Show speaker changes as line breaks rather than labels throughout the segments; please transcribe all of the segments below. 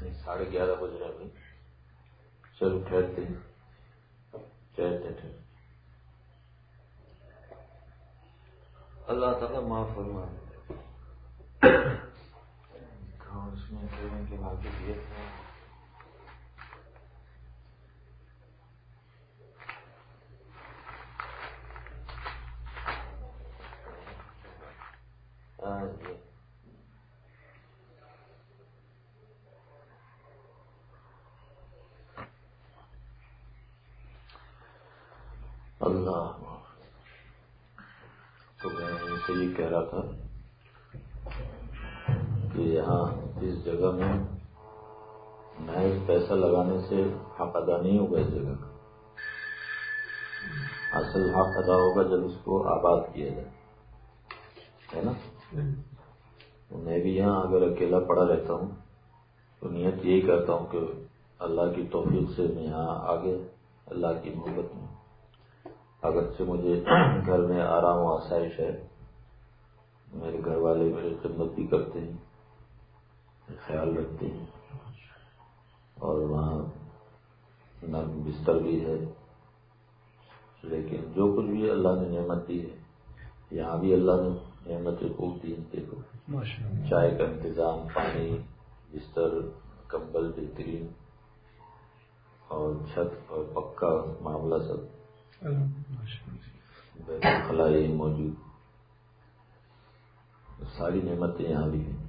11:30 بج رہے ہیں. چلو ٹھہرتے ہیں. ٹھہرتے اللہ تعالیٰ معاف فرما. اس میں ٹرین کے آگے دیے تھے. اللہ. تو میں ان سے یہ کہہ رہا تھا کہ یہاں اس جگہ میں محض پیسہ لگانے سے حق ادا نہیں ہوگا. اس جگہ کا اصل حق ادا ہوگا جب اس کو آباد کیا جائے, ہے نا. میں بھی یہاں اگر اکیلا پڑا رہتا ہوں تو نیت یہی کرتا ہوں کہ اللہ کی توفیق سے میں یہاں آگے اللہ کی محبت میں, اگرچہ مجھے گھر میں آرام و آسائش ہے, میرے گھر والے میری خدمت بھی کرتے ہیں, خیال رکھتے ہیں, اور وہاں نرم بستر بھی ہے, لیکن جو کچھ بھی اللہ نے نعمت دی ہے یہاں بھی اللہ نے نعمتیں خوب دی. دیکھو چائے کا انتظام, پانی, بستر, کمبل بہترین, اور چھت اور پکا معاملہ سب, بیت الخلاء موجود, ساری نعمتیں یہاں بھی ہیں.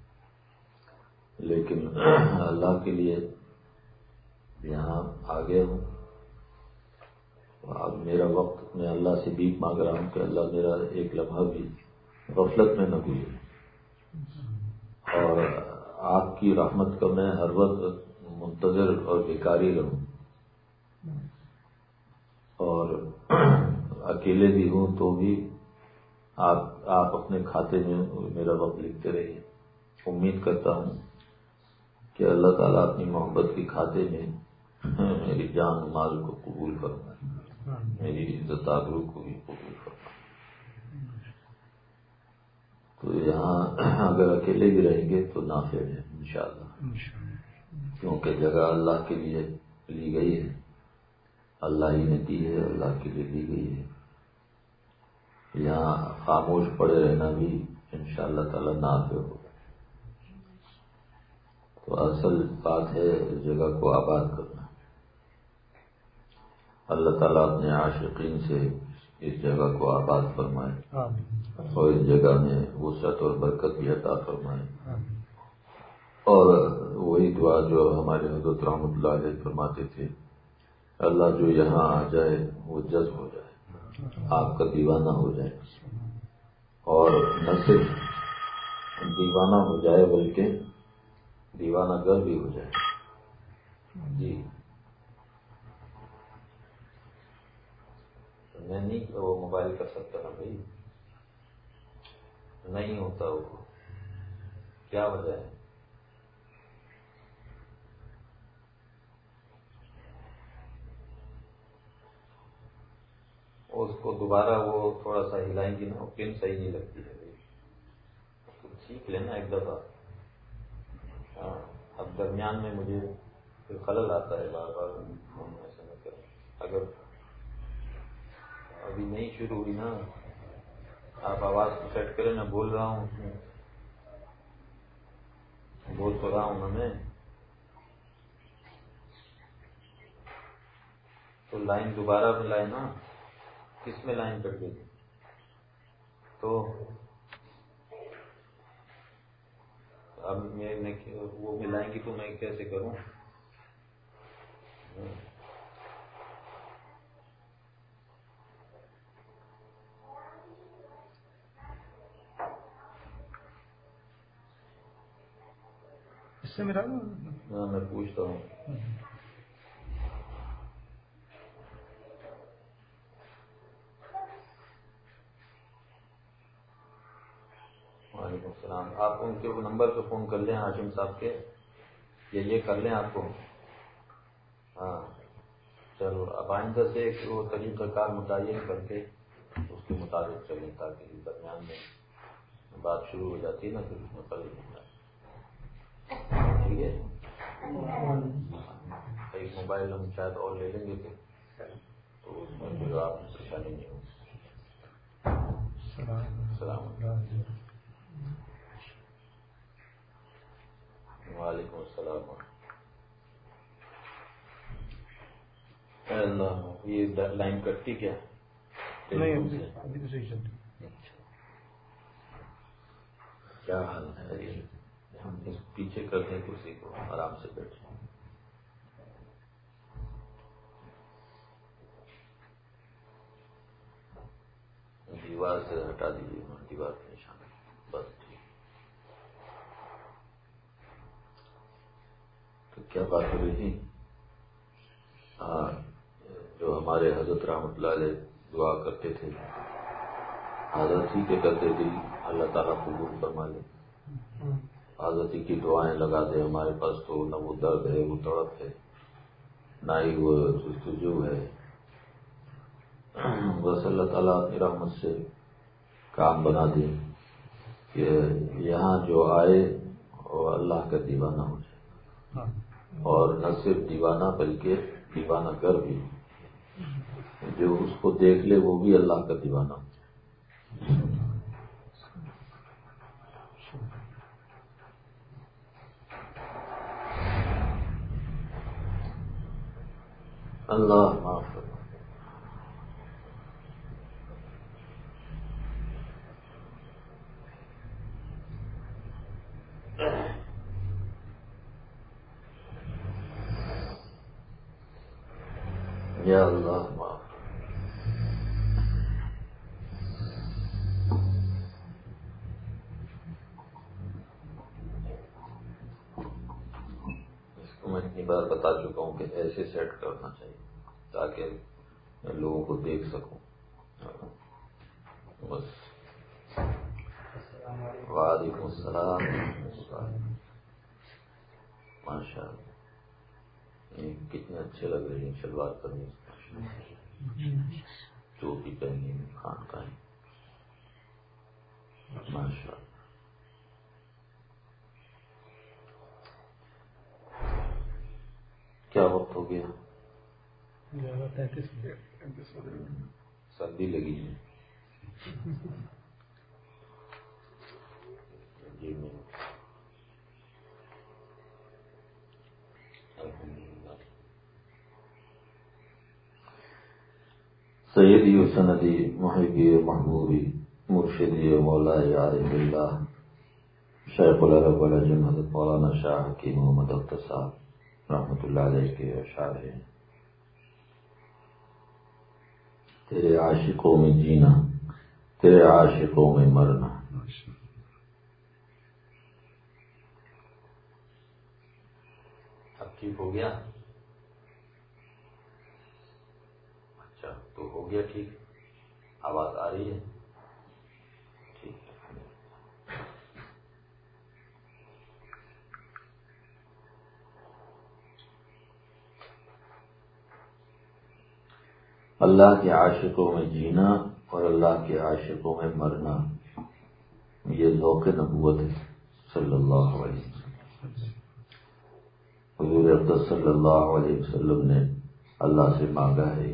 لیکن اللہ کے لیے یہاں آ گیا ہوں. اب میرا وقت میں اللہ سے بھیک مانگ رہا ہوں کہ اللہ میرا ایک لمحہ بھی غفلت میں نہ گزرے, اور آپ کی رحمت کا میں ہر وقت منتظر اور بیکاری رہوں. اور اکیلے بھی ہوں تو بھی آپ اپنے کھاتے میں میرا وقت لکھتے رہیے. امید کرتا ہوں کہ اللہ تعالیٰ اپنی محبت کے کھاتے میں میری جان مال کو قبول فرمائے, میری عزت آبرو کو بھی قبول فرمائے. تو یہاں اگر اکیلے بھی رہیں گے تو نافع ہے انشاءاللہ, کیونکہ جگہ اللہ کے لیے لی گئی ہے, اللہ ہی نے دی ہے, اللہ کے لیے لی گئی ہے. یہاں خاموش پڑے رہنا بھی انشاءاللہ تعالی نافع ہوگا. تو اصل بات ہے اس جگہ کو آباد کرنا. اللہ تعالیٰ اپنے عاشقین سے اس جگہ کو آباد فرمائے اور اس جگہ میں وسعت اور برکت بھی عطا فرمائے. اور وہی دعا جو ہمارے حضرت رحمۃ اللہ علیہ فرماتے تھے, اللہ جو یہاں آ جائے وہ جذب ہو جائے, آپ کا دیوانہ ہو جائے, اور نہ صرف دیوانہ ہو جائے بلکہ دیوانہ گر بھی ہو جائے. جی میں نہیں وہ موبائل کر سکتا نا بھائی, نہیں ہوتا وہ, کیا وجہ ہے؟ اس کو دوبارہ وہ تھوڑا سا ہلائیں گی نا, پن صحیح نہیں لگتی ہے بھائی, سیکھ لینا ایک دفعہ. ہاں اب درمیان میں مجھے پھر خلل آتا ہے بار بار, ایسا نہ کریں. اگر ابھی نہیں شروع ہوئی نا, آپ آواز کو سیٹ کریں, میں بول رہا ہوں, اس میں بول تو رہا ہوں نا میں, تو لائن دوبارہ ملائے نا. کس میں لائن کٹ گئی تو اب میں وہ ملائیں گی تو میں کیسے کروں؟
اس سے میرا
میں پوچھتا ہوں. وعلیکم السلام. آپ ان کے نمبر پہ فون کر لیں ہاشم صاحب کے, یا یہ کر لیں آپ کو. ہاں چلو, اب آئندہ سے ایک وہ طریقہ کار متعین کر کے اس کے مطابق چلیں, تاکہ درمیان میں بات شروع ہو جاتی ہے نا پھر اس میں فرق ہوتا ہے. ٹھیک ہے. ایک موبائل ہم شاید اور لے لیں گے تو اس میں پھر آپ پریشانی نہیں ہوگی. السلام علیکم. وعلیکم السلام. یہ لائن کٹتی کیا؟
نہیں ابھی تو صحیح چل رہی.
اچھا کیا حال ہے؟ ہم اس پیچھے کرتے ہیں کرسی کو، آرام سے بیٹھے. دیوار سے ہٹا دیجیے، دیوار کے نشان بس. ٹھیک. تو کیا بات ہو رہی تھی؟ جو ہمارے حضرت رحمۃ اللہ علیہ دعا کرتے تھے، حضرت ہی کے کرتے تھے اللہ تعالیٰ قبول فرما لے. حضرت ہی کی دعائیں لگا دے. ہمارے پاس تو نہ وہ درد ہے، وہ تڑپ ہے، نہ ہی وہ جستجو ہے. بس اللہ تعالیٰ اپنی رحمت سے کام بنا دے کہ یہاں جو آئے وہ اللہ کا دیوانہ ہو جائے، اور نہ صرف دیوانہ بلکہ دیوانہ گر بھی. جو اس کو دیکھ لے وہ بھی اللہ کا دیوانہ ہو. اللہ معاف کرے. یا اللہ معاف. اس کو میں اتنی بار بتا چکا ہوں کہ ایسے سیٹ کرنا چاہیے تاکہ میں لوگوں کو دیکھ سکوں. بس. وعلیکم السلام. ماشاء اللہ کتنے اچھے لگ رہے ہیں. شلوار قمیض، ٹوپی پہنی، خان کا ہے. ماشاء اللہ. کیا وقت ہو گیا؟ سردی لگی ہے جی. میں سیدی و سندی محبی و محبوبی مرشدی و مولائی عارف اللہ شیخ العرب والعجم حضرت مولانا شاہ حکیم محمد اختر صاحب رحمۃ اللہ علیہ کے اشعار ہیں. تیرے عاشقوں میں جینا، تیرے عاشقوں میں مرنا. اب ٹھیک ہو گیا؟ اچھا تو ہو گیا ٹھیک. آواز آ رہی ہے؟ ٹھیک ہے. اللہ کے عاشقوں میں جینا اور اللہ کے عاشقوں میں مرنا، یہ ذوق نبوت ہے صلی اللہ علیہ وسلم. حضور اقدس صلی اللہ علیہ وسلم نے اللہ سے مانگا ہے،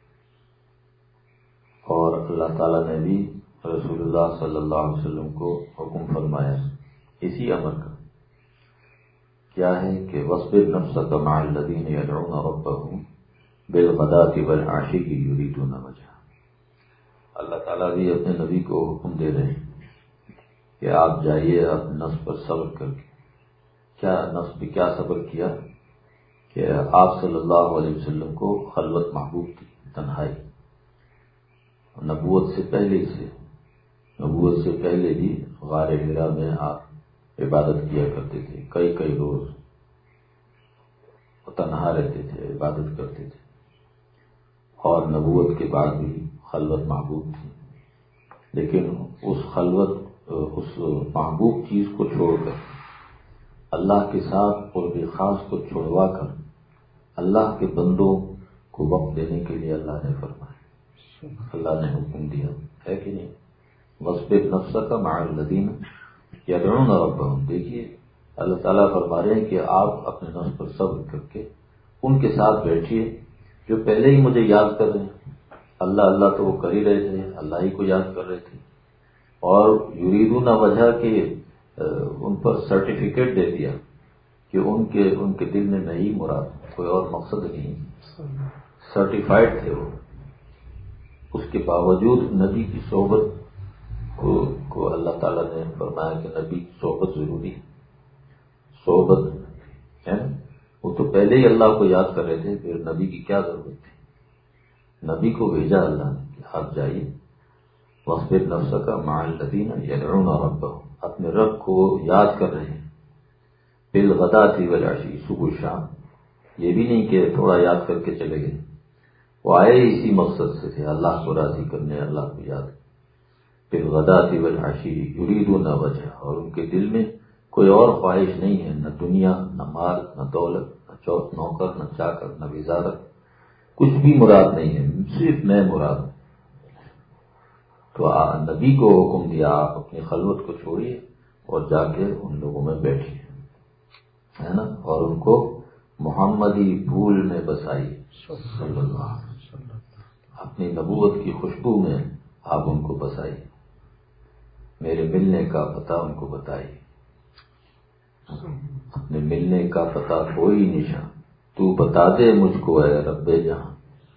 اور اللہ تعالیٰ نے بھی رسول اللہ صلی اللہ علیہ وسلم کو حکم فرمایا اسی امر کا. کیا ہے کہ وَاصْبِرْ نَفْسَكَ مَعَ الَّذِينَ يَدْعُونَ رَبَّهُمْ بِالْغَدَاةِ وَالْعَشِيِّ يُرِيدُونَ وَجْهَهُ. اللہ تعالیٰ بھی اپنے نبی کو حکم دے رہے ہیں کہ آپ جائیے اپنے نفس پر صبر کر کے. کیا نفس بھی کیا صبر کیا کہ آپ صلی اللہ علیہ وسلم کو خلوت محبوب تھی، تنہائی. نبوت سے پہلے بھی غار حرا میں آپ عبادت کیا کرتے تھے. کئی روز تنہا رہتے تھے، عبادت کرتے تھے. اور نبوت کے بعد بھی خلوت محبوب تھی. لیکن اس محبوب چیز کو چھوڑ کر، اللہ کے ساتھ قرب خاص کو چھوڑوا کر اللہ کے بندوں کو وقت دینے کے لیے اللہ نے فرمایا، اللہ نے حکم دیا ہے کہ نہیں. وَاصْبِرْ نَفْسَكَ مَعَ الَّذِينَ يَدْعُونَ رَبَّهُمْ. دیکھیے اللہ تعالیٰ فرما رہے ہیں کہ آپ اپنے نفس پر صبر کر کے ان کے ساتھ بیٹھیے جو پہلے ہی مجھے یاد کر رہے ہیں. اللہ اللہ تو وہ کر ہی رہے تھے، اللہ ہی کو یاد کر رہے تھے، اور یریدون وجہ کے ان پر سرٹیفکیٹ دے دیا کہ ان کے دل میں نہیں مراد، کوئی اور مقصد نہیں، سرٹیفائڈ تھے وہ. اس کے باوجود نبی کی صحبت کو اللہ تعالیٰ نے فرمایا کہ نبی کی صحبت ضروری ہے. صحبت ہے، وہ تو پہلے ہی اللہ کو یاد کر رہے تھے، پھر نبی کی کیا ضرورت تھی. نبی کو بھیجا اللہ نے کہ آپ جائیے وَاصْبِرْ نَفْسَكَ مَعَ الَّذِينَ يَدْعُونَ رَبَّهُمْ، اپنے رب کو یاد کر رہے ہیں بِالْغَدَاةِ وَالْعَشِيِّ، صبح شام. یہ بھی نہیں کہ تھوڑا یاد کر کے چلے گئے، وہ آئے اسی مقصد سے تھے، اللہ کو راضی کرنے، اللہ کو یاد. بِالْغَدَاةِ وَالْعَشِيِّ يُرِيدُونَ وَجْهَهُ، اور ان کے دل میں کوئی اور خواہش نہیں ہے، نہ دنیا، نہ مال، نہ دولت، نہ نوکر، نہ چاکر، نہ وزارت، کچھ بھی مراد نہیں ہے، صرف میں مراد. تو نبی کو حکم دیا آپ اپنی خلوت کو چھوڑیے اور جا کے ان لوگوں میں بیٹھیے، ہے نا، اور ان کو محمدی پھول میں بسائیے صلی اللہ علیہ وسلم. اپنی نبوت کی خوشبو میں آپ ان کو بسائیے، میرے ملنے کا پتہ ان کو بتائیے. اپنے ملنے کا پتہ کوئی نشان تو بتا دے مجھ کو اے رب جہاں.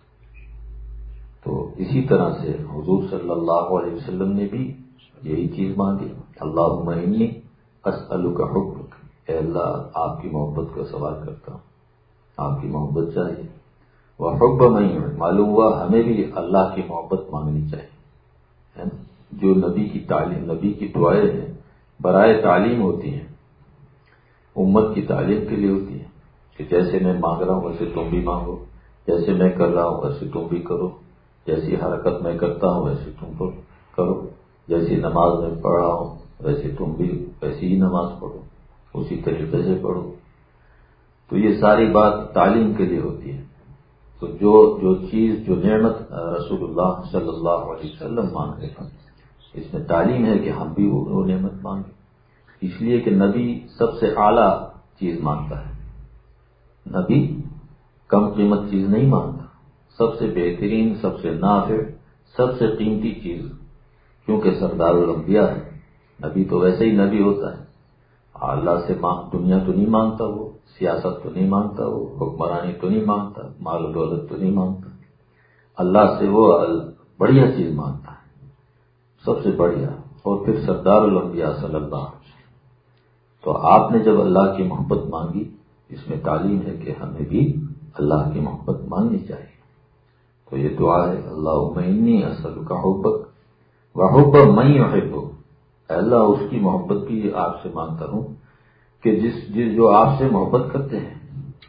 تو اسی طرح سے حضور صلی اللہ علیہ وسلم نے بھی یہی چیز مانگی. اللہم انی اسألک حبک، اے اللہ آپ کی محبت کا سوال کرتا ہوں، آپ کی محبت چاہیے. وحب من، معلوم ہوا ہمیں بھی اللہ کی محبت مانگنی چاہیے. جو نبی کی تعلیم، نبی کی دعائیں ہیں برائے تعلیم ہوتی ہیں، امت کی تعلیم کے لیے ہوتی ہے کہ جیسے میں مانگ رہا ہوں ویسے تم بھی مانگو، جیسے میں کر رہا ہوں ویسے تم بھی کرو، جیسی حرکت میں کرتا ہوں ویسے تم کو کرو، جیسی نماز میں پڑھ رہا ہوں ویسے تم بھی ویسی ہی نماز پڑھو، اسی طریقے سے پڑھو. تو یہ ساری بات تعلیم کے لیے ہوتی ہے. تو جو چیز، جو نعمت رسول اللہ صلی اللہ علیہ وسلم مانگ رہے ہیں، اس میں تعلیم ہے کہ ہم بھی وہ نعمت مانگیں. اس لیے کہ نبی سب سے اعلیٰ چیز مانگتا ہے. نبی کم قیمت چیز نہیں مانگتا، سب سے بہترین، سب سے نافع، سب سے قیمتی چیز، کیونکہ سردار الانبیاء ہے. نبی تو ویسے ہی نبی ہوتا ہے. اللہ سے دنیا تو نہیں مانگتا، وہ سیاست تو نہیں مانگتا، وہ حکمرانی تو نہیں مانگتا، مال و دولت تو نہیں مانگتا. اللہ سے وہ بڑھیا چیز مانگتا ہے، سب سے بڑھیا، اور پھر سردار الانبیاء صلی اللہ علیہ وسلم. تو آپ نے جب اللہ کی محبت مانگی، اس میں تعلیم ہے کہ ہمیں بھی اللہ کی محبت مانگنی چاہیے. تو یہ دعا ہے، اللہم انی اسألک حبک وحب من یحبک، اے اللہ اس کی محبت بھی آپ سے مانگتا ہوں کہ جو آپ سے محبت کرتے ہیں،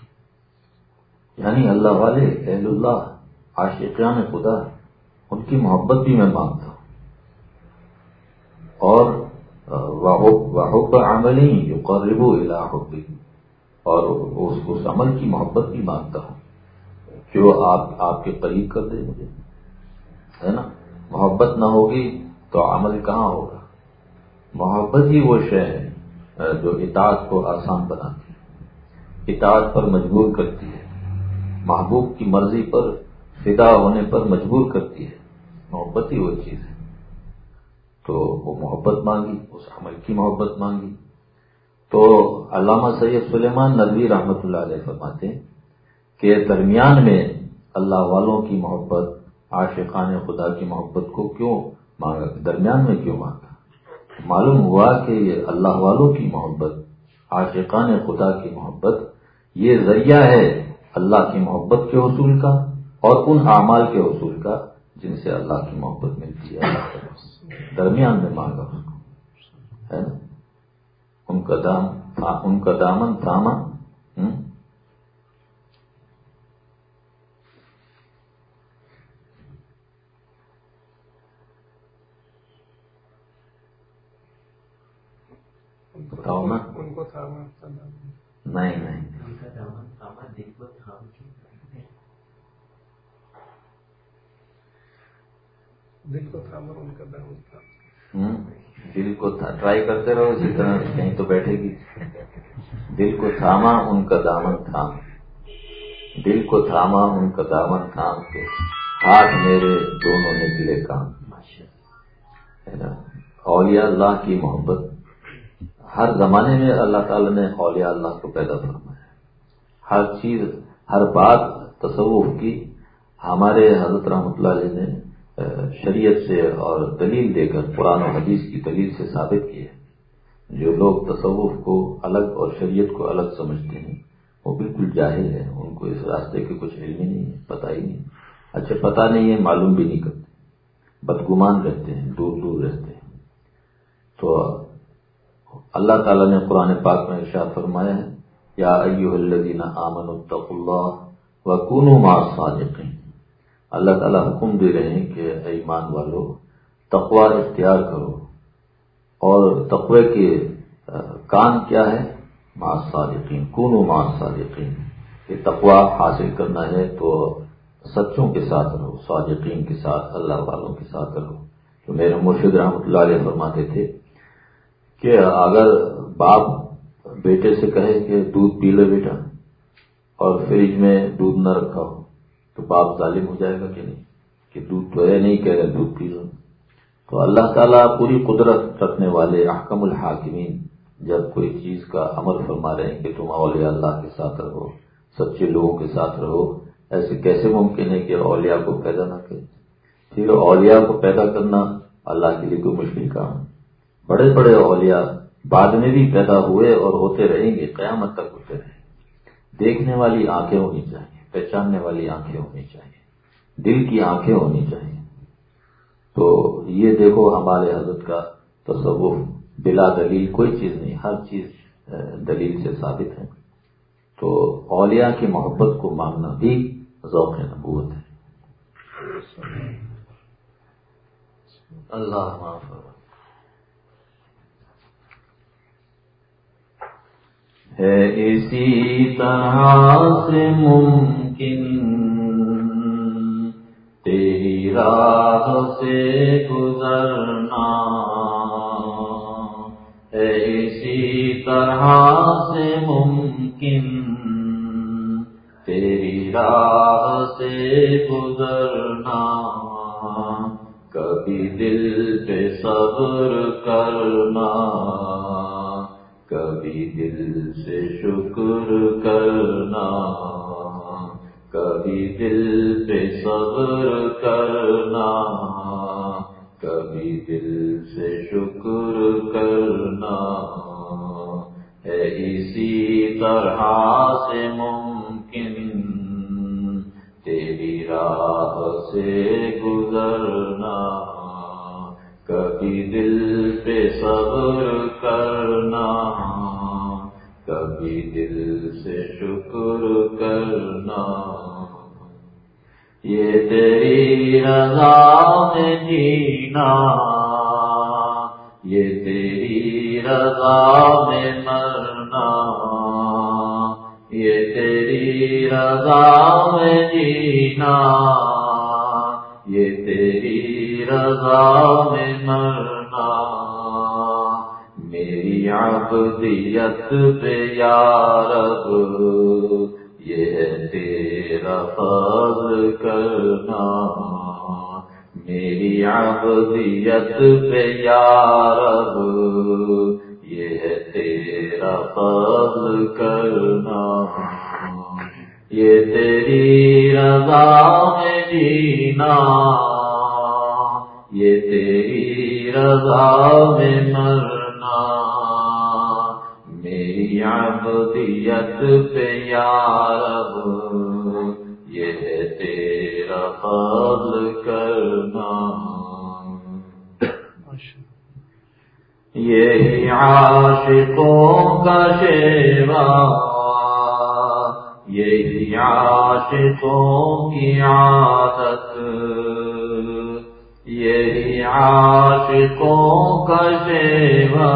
یعنی اللہ والے، اہل اللہ، عاشقان خدا، ان کی محبت بھی میں مانگتا ہوں. اور وحب عمل یقرب الی حبک، اور اس عمل کی محبت بھی مانگتا ہوں جو آپ کے قریب کر دے مجھے، ہے نا. محبت نہ ہوگی تو عمل کہاں ہوگا. محبت ہی وہ شے ہے جو اطاعت کو آسان بناتی ہے، اطاعت پر مجبور کرتی ہے، محبوب کی مرضی پر فدا ہونے پر مجبور کرتی ہے. محبت ہی وہ چیز ہے. تو وہ محبت مانگی، اس عمل کی محبت مانگی. تو علامہ سید سلیمان ندوی رحمۃ اللہ علیہ فرماتے ہیں کہ درمیان میں اللہ والوں کی محبت، عاشقان خدا کی محبت کو کیوں مانگا، درمیان میں کیوں مانگا. معلوم ہوا کہ یہ اللہ والوں کی محبت، عاشقان خدا کی محبت، یہ ذریعہ ہے اللہ کی محبت کے حصول کا اور ان اعمال کے حصول کا جن سے اللہ کی محبت ملتی ہے. اللہ کے درمیان میں مانگا اس کو، ہے نا. ان کا دامن تھاما. بتاؤ نا.
ان کو تھاما
نہیں،
دل کو تھاما، ان کا دامن تھاما.
دل کو ٹرائی کرتے رہو، اسی طرح کہیں تو بیٹھے گی. دل کو تھاما ان کا دامن تھام، دل کو تھاما ان کا دامن تھام کے، ہاتھ میرے دونوں نکلے کام. ہے نا؟ اولیاء اللہ کی محبت ہر زمانے میں اللہ تعالیٰ نے اولیاء اللہ کو پیدا فرمایا. ہر چیز، ہر بات تصوف کی ہمارے حضرت رحمۃ اللہ علیہ نے شریعت سے اور دلیل دے کر، قرآن و حدیث کی دلیل سے ثابت کی ہے. جو لوگ تصوف کو الگ اور شریعت کو الگ سمجھتے ہیں وہ بالکل جاہل ہیں، ان کو اس راستے کے کچھ علم ہی نہیں ہے، پتہ ہی نہیں. اچھا پتہ نہیں ہے، معلوم بھی نہیں کرتے، بدگمان رہتے ہیں، دور دور رہتے ہیں. تو اللہ تعالیٰ نے قرآن پاک میں ارشاد فرمایا ہے، یا ایھا الذین آمنوا اتقوا اللہ وکونوا مع الصادقین. اللہ تعالیٰ حکم دے رہے ہیں کہ اے ایمان والو تقوی اختیار کرو، اور تقوی کے کام کیا ہے؟ مع الصادقین، کونوا مع الصادقین. یہ تقوی حاصل کرنا ہے تو سچوں کے ساتھ رہو، صادقین کے ساتھ، اللہ والوں کے ساتھ رہو. تو میرے مرشد رحمۃ اللہ علیہ فرماتے تھے کہ اگر باپ بیٹے سے کہے کہ دودھ پی لو بیٹا، اور فریج میں دودھ نہ رکھا ہو، تو باپ ظالم ہو جائے گا کہ نہیں؟ کہ دودھ تو ہے نہیں، کہہ رہے دودھ پی لو. تو اللہ تعالیٰ پوری قدرت رکھنے والے احکم الحاکمین جب کوئی چیز کا عمل فرما رہے ہیں کہ تم اولیاء اللہ کے ساتھ رہو، سچے لوگوں کے ساتھ رہو، ایسے کیسے ممکن ہے کہ اولیاء کو پیدا نہ کرے؟ پھر اولیاء کو پیدا کرنا اللہ کے لیے کوئی مشکل کام ہے. بڑے بڑے اولیاء بعد میں بھی پیدا ہوئے اور ہوتے رہیں گے، قیامت تک ہوتے رہیں گے. دیکھنے والی آنکھیں ہونی چاہیے، پہچاننے والی آنکھیں ہونی چاہیے، دل کی آنکھیں ہونی چاہیے. تو یہ دیکھو ہمارے حضرت کا تصوف بلا دلیل کوئی چیز نہیں، ہر چیز دلیل سے ثابت ہے. تو اولیاء کی محبت کو مانگنا بھی ذوق نبوت ہے. اللہ معاف ہے. اسی طرح سے ممکن تیری راہ سے گزرنا ہے، اسی طرح سے ممکن تیری راہ سے گزرنا. کبھی دل پہ صبر کرنا، کبھی دل سے شکر کرنا، کبھی دل پہ صبر کرنا، کبھی دل سے شکر کرنا ہے. اسی طرح سے ممکن تیری راہ سے گزرنا. کبھی دل پہ صبر کرنا، کبھی دل سے شکر کرنا. یہ تیری رضا میں جینا، یہ تیری رضا میں مرنا، یہ تیری رضا میں جینا، یہ تیری رضا میں مرنا. میری عبدیت پہ یا رب یہ ہے تیرا فضل کرنا. میری عبدیت پہ یا رب یہ ہے تیرا فضل کرنا. یہ تیری رضا میں جینا، یہ تیری رضا میں مرنا. میری عبدیت پہ یا رب یہ ہے تیرا فضل کرنا. یہی عاشقوں کا شیوا، یہی عاشقوں کی عادت، یہی عاشقوں کا شیوا،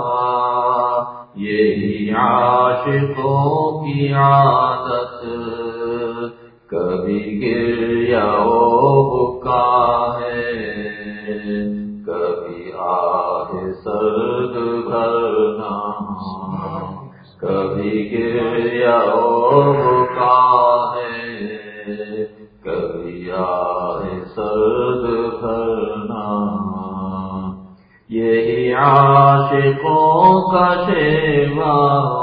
یہی عاشقوں کی عادت. کبھی گریا بکا ہے، کبھی آہ سرد بھرنا، کبھی گریا بکا ہے، کبھی آئے سرد بھرنا، یہی عاشقوں کا شیوا،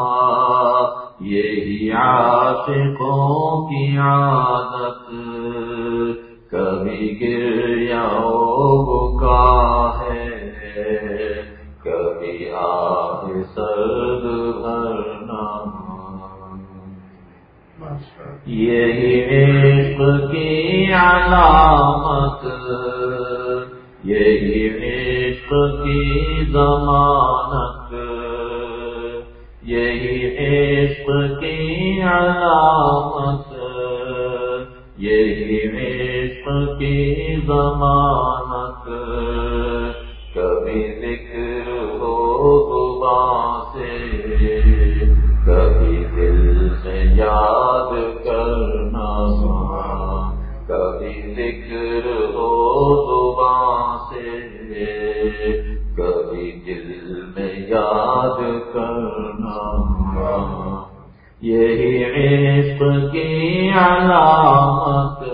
یہی عاشقوں کی عادت، کبھی گریا بکا ہے، کبھی آہ سرد بھرنا، یہی عشق کی علامت، یہی عشق کی ضمانت، یہی عشق کی علامت، یہی عشق کی ضمانت، کبھی ذکر ہو زبان سے، کبھی دل سے یاد کرنا، کبھی ذکر ہو زبان سے، کبھی دل میں یاد کرنا، یہی عشق کی علامت،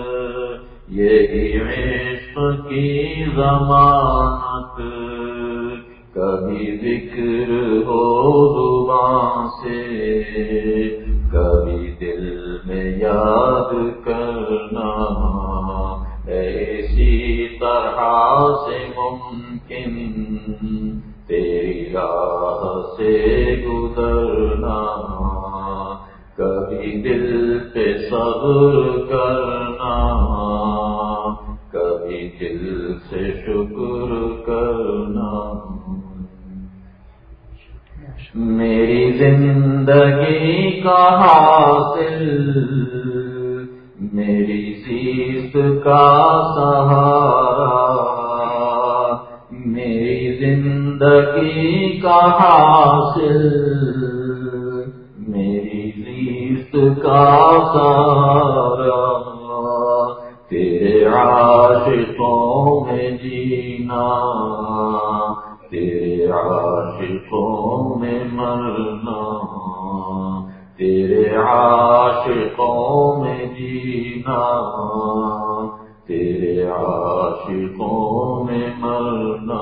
یہی عشق کی ضمانت، کبھی ذکر ہو زبان سے، کبھی دل میں یاد کرنا، ایسی طرح سے ممکن تیری راہ سے گزرنا، کبھی دل پہ صبر کرنا، کبھی دل سے شکر کرنا، میری زندگی کا حاصل، میری زیست کا سہارا، میری زندگی کا حاصل، میری زیست کا سہارا، تیرے عاشقوں میں جینا، تیرے عاشقوں میں مرنا، تیرے عاشقوں میں جینا، تیرے عاشقوں میں مرنا،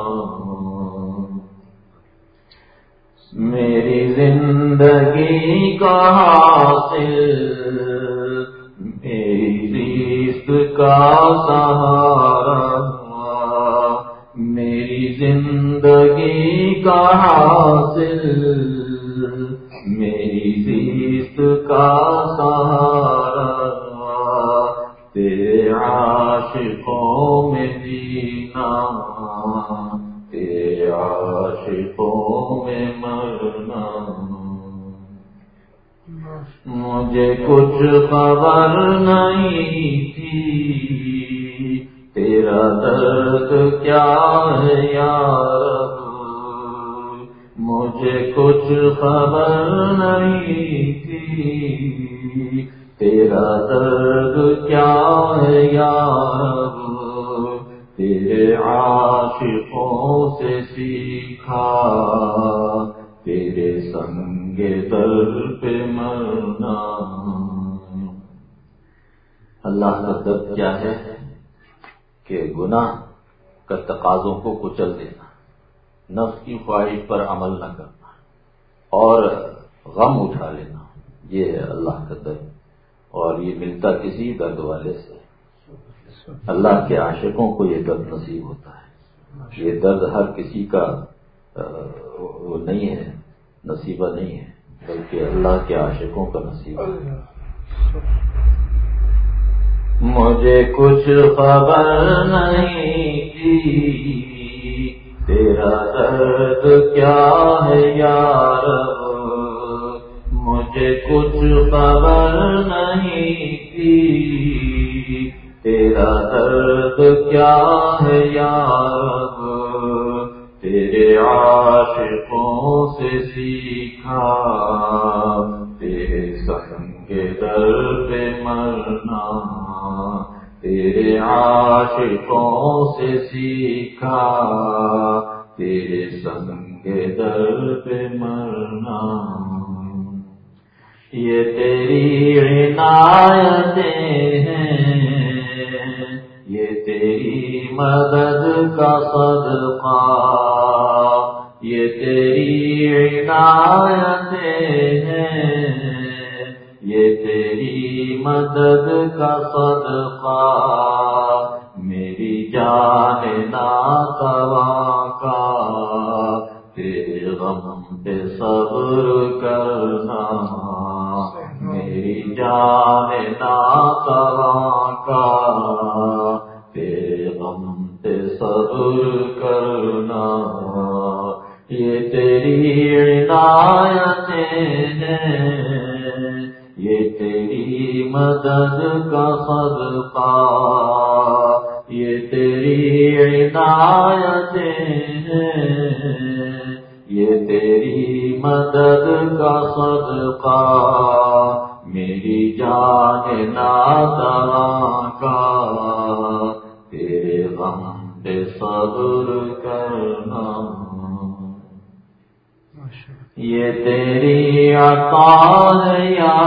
میری زندگی کا حاصل، میری زیست کا سہارا، میری زندگی کا حاصل، میری زیست کا سہارا، تیرے عاشقوں میں جینا، تیرے عاشقوں میں مرنا، مجھے کچھ خبر نہیں تھی تیرا درد کیا ہے یا رب، مجھے کچھ خبر نہیں تھی تیرا درد کیا ہے یا رب، تیرے عاشقوں سے سیکھا تیرے سنگ در پہ مرنا۔ اللہ کا درد کیا ہے کہ گناہ کا تقاضوں کو کچل دینا، نفس کی خواہش پر عمل نہ کرنا اور غم اٹھا لینا، یہ ہے اللہ کا درد، اور یہ ملتا کسی درد والے سے۔ اللہ کے عاشقوں کو یہ درد نصیب ہوتا ہے، یہ درد ہر کسی کا وہ نہیں ہے، نصیبہ نہیں ہے، بلکہ اللہ کے عاشقوں کا نصیب ہے۔ مجھے کچھ خبر نہیں تھی تیرا درد کیا ہے یا رب، مجھے کچھ خبر نہیں تھی تیرا درد کیا ہے یا رب، تیرے عاشقوں سے سیکھا تیرے سنگ در پہ مرنا، تیرے عاشقوں سے سیکھا تیرے سنگ در پہ مرنا۔ یہ تیری عنایتیں ہیں، یہ تیری مدد کا صدقہ، یہ تیری عنایتیں ہیں، یہ تیری مدد کا صدقہ، میری جان ناتواں کا تیرے غم پہ صبر کرنا، میری جان ناتواں کا تیرے غم پہ صبر کرنا، یہ تیری عنایتیں ہیں، یہ تیری مدد کا صدقہ، یہ تیری عنایتیں ہیں، یہ تیری مدد کا صدقہ، میری جان ناتواں کا تیرے غم پہ صبر کرنا، یہ تیری عطا ہے یا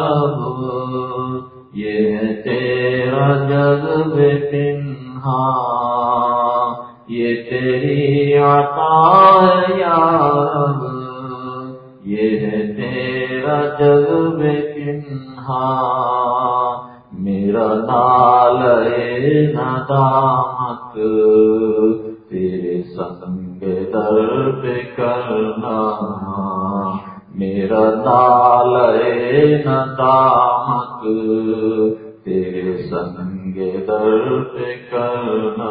رب، یہ ہے تیرا جذب پنہاں، یہ تیری عطا ہے یا رب، یہ ہے تیرا جذب پنہاں، میرا نالے ندامت تیرے سنگ در پہ کرنا، میرا نالے ندامت تیرے سنگ در پہ کرنا،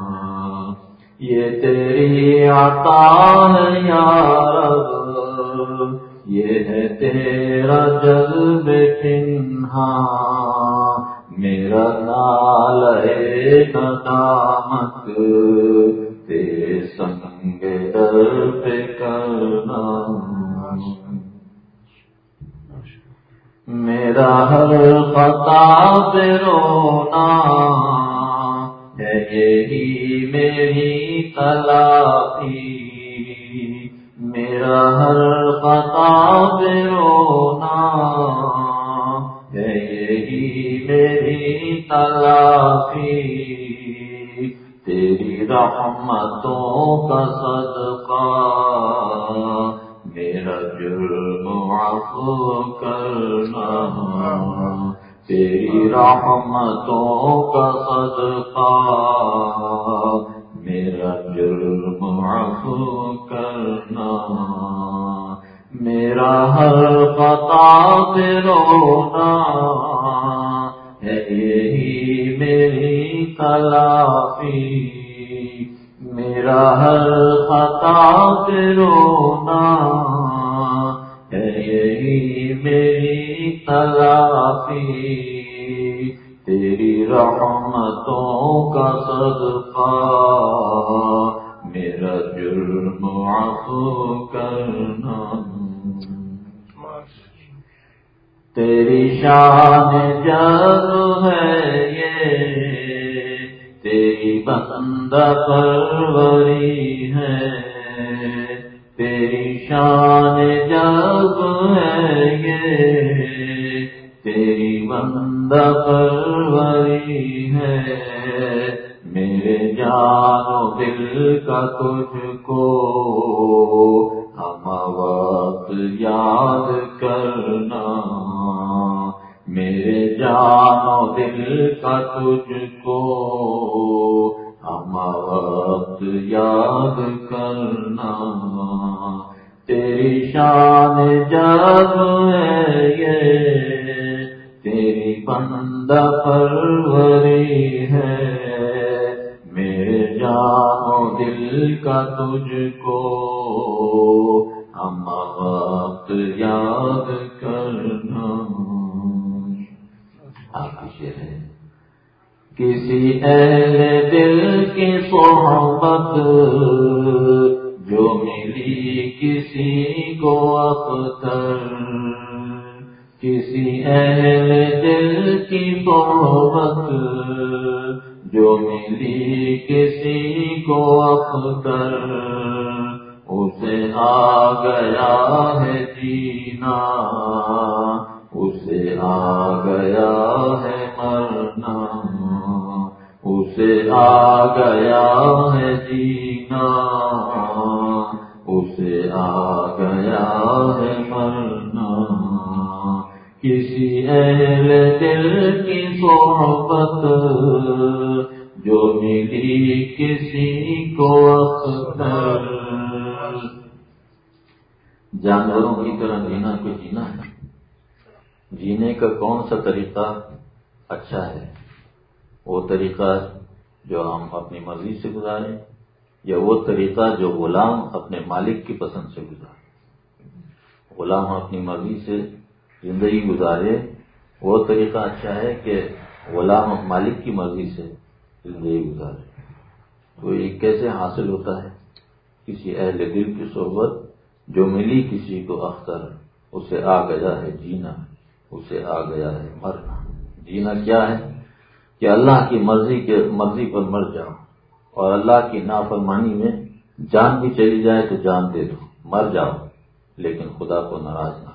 یہ تیری عطا ہے یا رب، یہ ہے تیرا جذب پنہاں، میرا نالے ندامت تیرے سنگ در پہ کرنا، میرا ہر خطا پہ رونا ہے یہی میری تلافی، میرا ہر خطا پہ رونا ہے یہی میری تلافی، تیری رحمتوں کا صدقہ میرا جرم عفو کرنا، تیری رحمتوں کا صدقہ میرا جرم عفو کرنا، میرا ہر خطا پہ رونا ہے یہی میری تلافی، میرا ہر خطا پہ رونا ہے یہی میری تلافی، تیری رحمتوں کا صدقہ میرا جرم عفو کرنا، تیری شان جذب ہے یہ تیری بندہ پروری ہے، تیری شان جذب ہے یہ تیری بندہ پروری ہے، میرے جان و دل کا تجھ کو ہم وقت یاد کرنا، میرے جان و دل کا تجھ کو ہم وقت یاد کرنا، تیری شان جب ہے یہ تیری بندہ پروری ہے، میرے جان و دل کا تجھ کو ہم وقت یاد کرنا، آپ شعر ہے، کسی اہل دل کی صحبت جو ملی کسی کو اختر، کسی اہل دل کی صحبت جو ملی کسی کو اختر، اسے آ گیا ہے جینا گیا ہے مرنا، اسے آ گیا ہے جینا، اسے آ گیا ہے مرنا، کسی اہل دل کی صحبت جو ملی کسی کو اختر۔ جانوروں کی طرح جینا کوئی جینا ہے؟ جینے کا کون سا طریقہ اچھا ہے؟ وہ طریقہ جو ہم اپنی مرضی سے گزاریں، یا وہ طریقہ جو غلام اپنے مالک کی پسند سے گزارے؟ غلام اپنی مرضی سے زندگی گزارے، وہ طریقہ اچھا ہے کہ غلام مالک کی مرضی سے زندگی گزارے؟ تو یہ کیسے حاصل ہوتا ہے؟ کسی اہل دل کی صحبت جو ملی کسی کو اختر، اسے آ گیا ہے جینا، اسے آ گیا ہے مرنا۔ جینا کیا ہے؟ کہ اللہ کی مرضی پر مر جاؤ، اور اللہ کی نافرمانی میں جان بھی چلی جائے تو جان دے دو، مر جاؤ، لیکن خدا کو ناراض نہ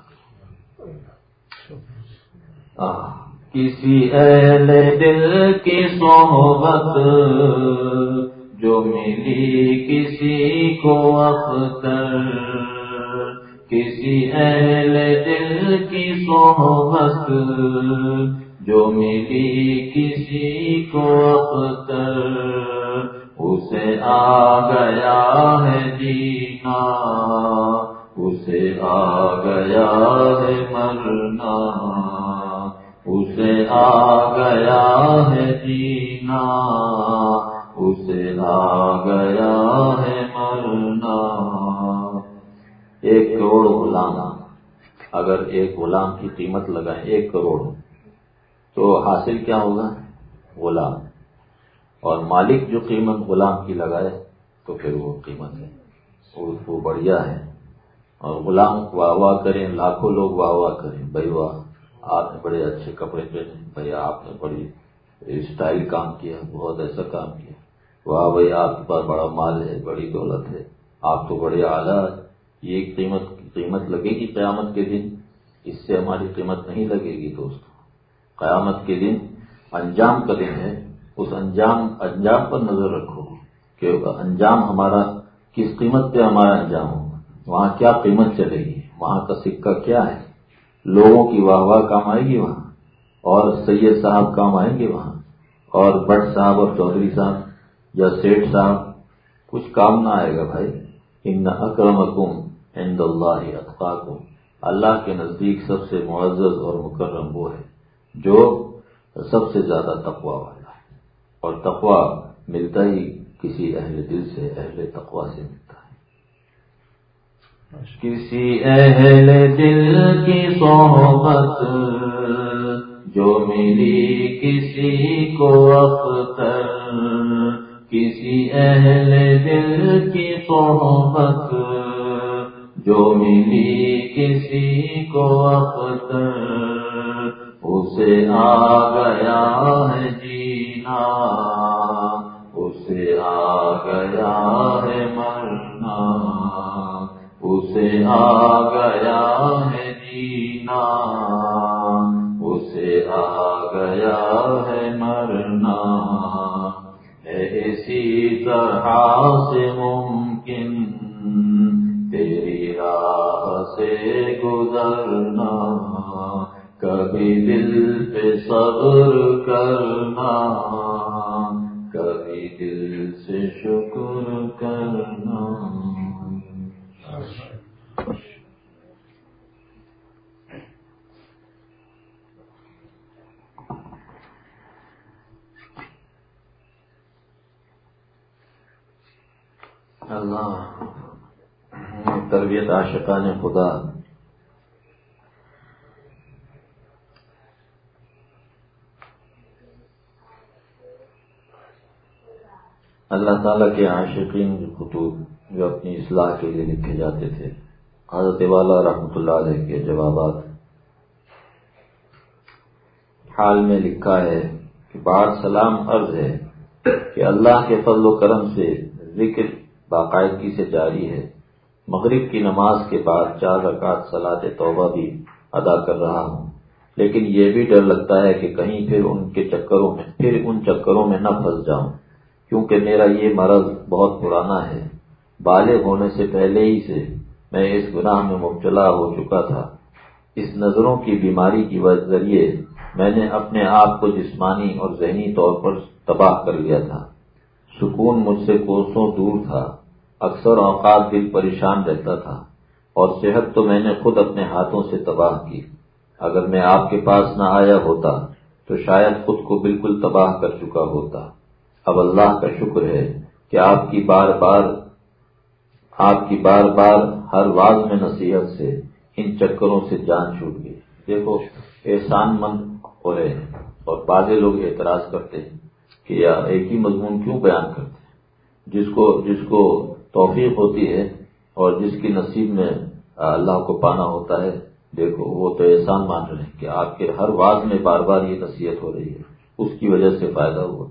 کرو۔ کسی اہل دل کی صحبت جو ملی کسی کو اختر، کسی اہل دل کی صحبت جو ملی کسی کو اختر، اسے آ گیا ہے جینا، اسے آ گیا ہے مرنا، اسے آ گیا ہے جینا، اسے آ گیا ہے مرنا۔ 1 کروڑ غلام، اگر ایک غلام کی قیمت لگائیں 1 کروڑ، تو حاصل کیا ہوگا؟ غلام۔ اور مالک جو قیمت غلام کی لگائے تو پھر وہ قیمت ہے، وہ بڑھیا ہے۔ اور غلام واہ واہ کریں، لاکھوں لوگ واہ واہ کریں، بھائی واہ آپ نے بڑے اچھے کپڑے پہنے، بھائی آپ نے بڑی اسٹائل کام کیا، بہت ایسا کام کیا، واہ بھائی آپ کے پاس بڑا مال ہے، بڑی دولت ہے، آپ تو بڑے اعلیٰ۔ یہ قیمت لگے گی قیامت کے دن؟ اس سے ہماری قیمت نہیں لگے گی دوستو۔ قیامت کے دن انجام کا دن ہے، اس انجام پر نظر رکھو کہ انجام ہمارا کس قیمت پہ ہمارا انجام ہوگا، وہاں کیا قیمت چلے گی، وہاں کا سکہ کیا ہے، لوگوں کی واہ واہ کام آئے گی وہاں، اور سید صاحب کام آئیں گے وہاں، اور بٹ صاحب اور چودھری صاحب یا سیٹھ صاحب کچھ کام نہ آئے گا بھائی۔ ان اکرمکم عند اللہ اتقاکم، اللہ کے نزدیک سب سے معزز اور مکرم وہ ہے جو سب سے زیادہ تقوی والا ہے، اور تقوی ملتا ہی کسی اہل دل سے، اہل تقوی سے ملتا ہے۔ کسی اہل دل کی صحبت جو ملی کسی کو اختر، کسی اہل دل کی صحبت جو ملی کسی کو اختر، اسے آ گیا ہے جینا، اسے آ گیا ہے مرنا، اسے آ گیا ہے جینا، اسے آ گیا ہے مرنا۔ ہے اسی طرح سے ممکن تیری راہ سے گزرنا، کبھی دل پہ صبر کرنا، کبھی دل سے شکر کرنا۔ اللہ تربیت عاشقان خدا۔ اللہ تعالیٰ کے عاشقین کے خطوط جو اپنی اصلاح کے لیے لکھے جاتے تھے، حضرت والا رحمۃ اللہ علیہ کے جوابات۔ حال میں لکھا ہے کہ بعد سلام عرض ہے کہ اللہ کے فضل و کرم سے ذکر باقاعدگی سے جاری ہے۔ مغرب کی نماز کے بعد 4 رکعت صلاۃ توبہ بھی ادا کر رہا ہوں۔ لیکن یہ بھی ڈر لگتا ہے کہ کہیں پھر ان چکروں میں نہ پھنس جاؤں، کیونکہ میرا یہ مرض بہت پرانا ہے۔ بالغ ہونے سے پہلے ہی سے میں اس گناہ میں مبتلا ہو چکا تھا۔ اس نظروں کی بیماری کی ذریعے میں نے اپنے آپ کو جسمانی اور ذہنی طور پر تباہ کر لیا تھا۔ سکون مجھ سے کوسوں دور تھا، اکثر اوقات دل پریشان رہتا تھا، اور صحت تو میں نے خود اپنے ہاتھوں سے تباہ کی۔ اگر میں آپ کے پاس نہ آیا ہوتا تو شاید خود کو بالکل تباہ کر چکا ہوتا۔ اب اللہ کا شکر ہے کہ آپ کی بار بار ہر واز میں نصیحت سے ان چکروں سے جان چھوٹ گئی۔ دیکھو احسان مند ہو رہے ہیں، اور بعض لوگ اعتراض کرتے ہیں کہ یار ایک ہی مضمون کیوں بیان کرتے ہیں۔ جس کو توفیق ہوتی ہے اور جس کی نصیب میں اللہ کو پانا ہوتا ہے، دیکھو وہ تو احسان مان رہے ہیں کہ آپ کے ہر واز میں بار بار یہ نصیحت ہو رہی ہے، اس کی وجہ سے فائدہ ہوا۔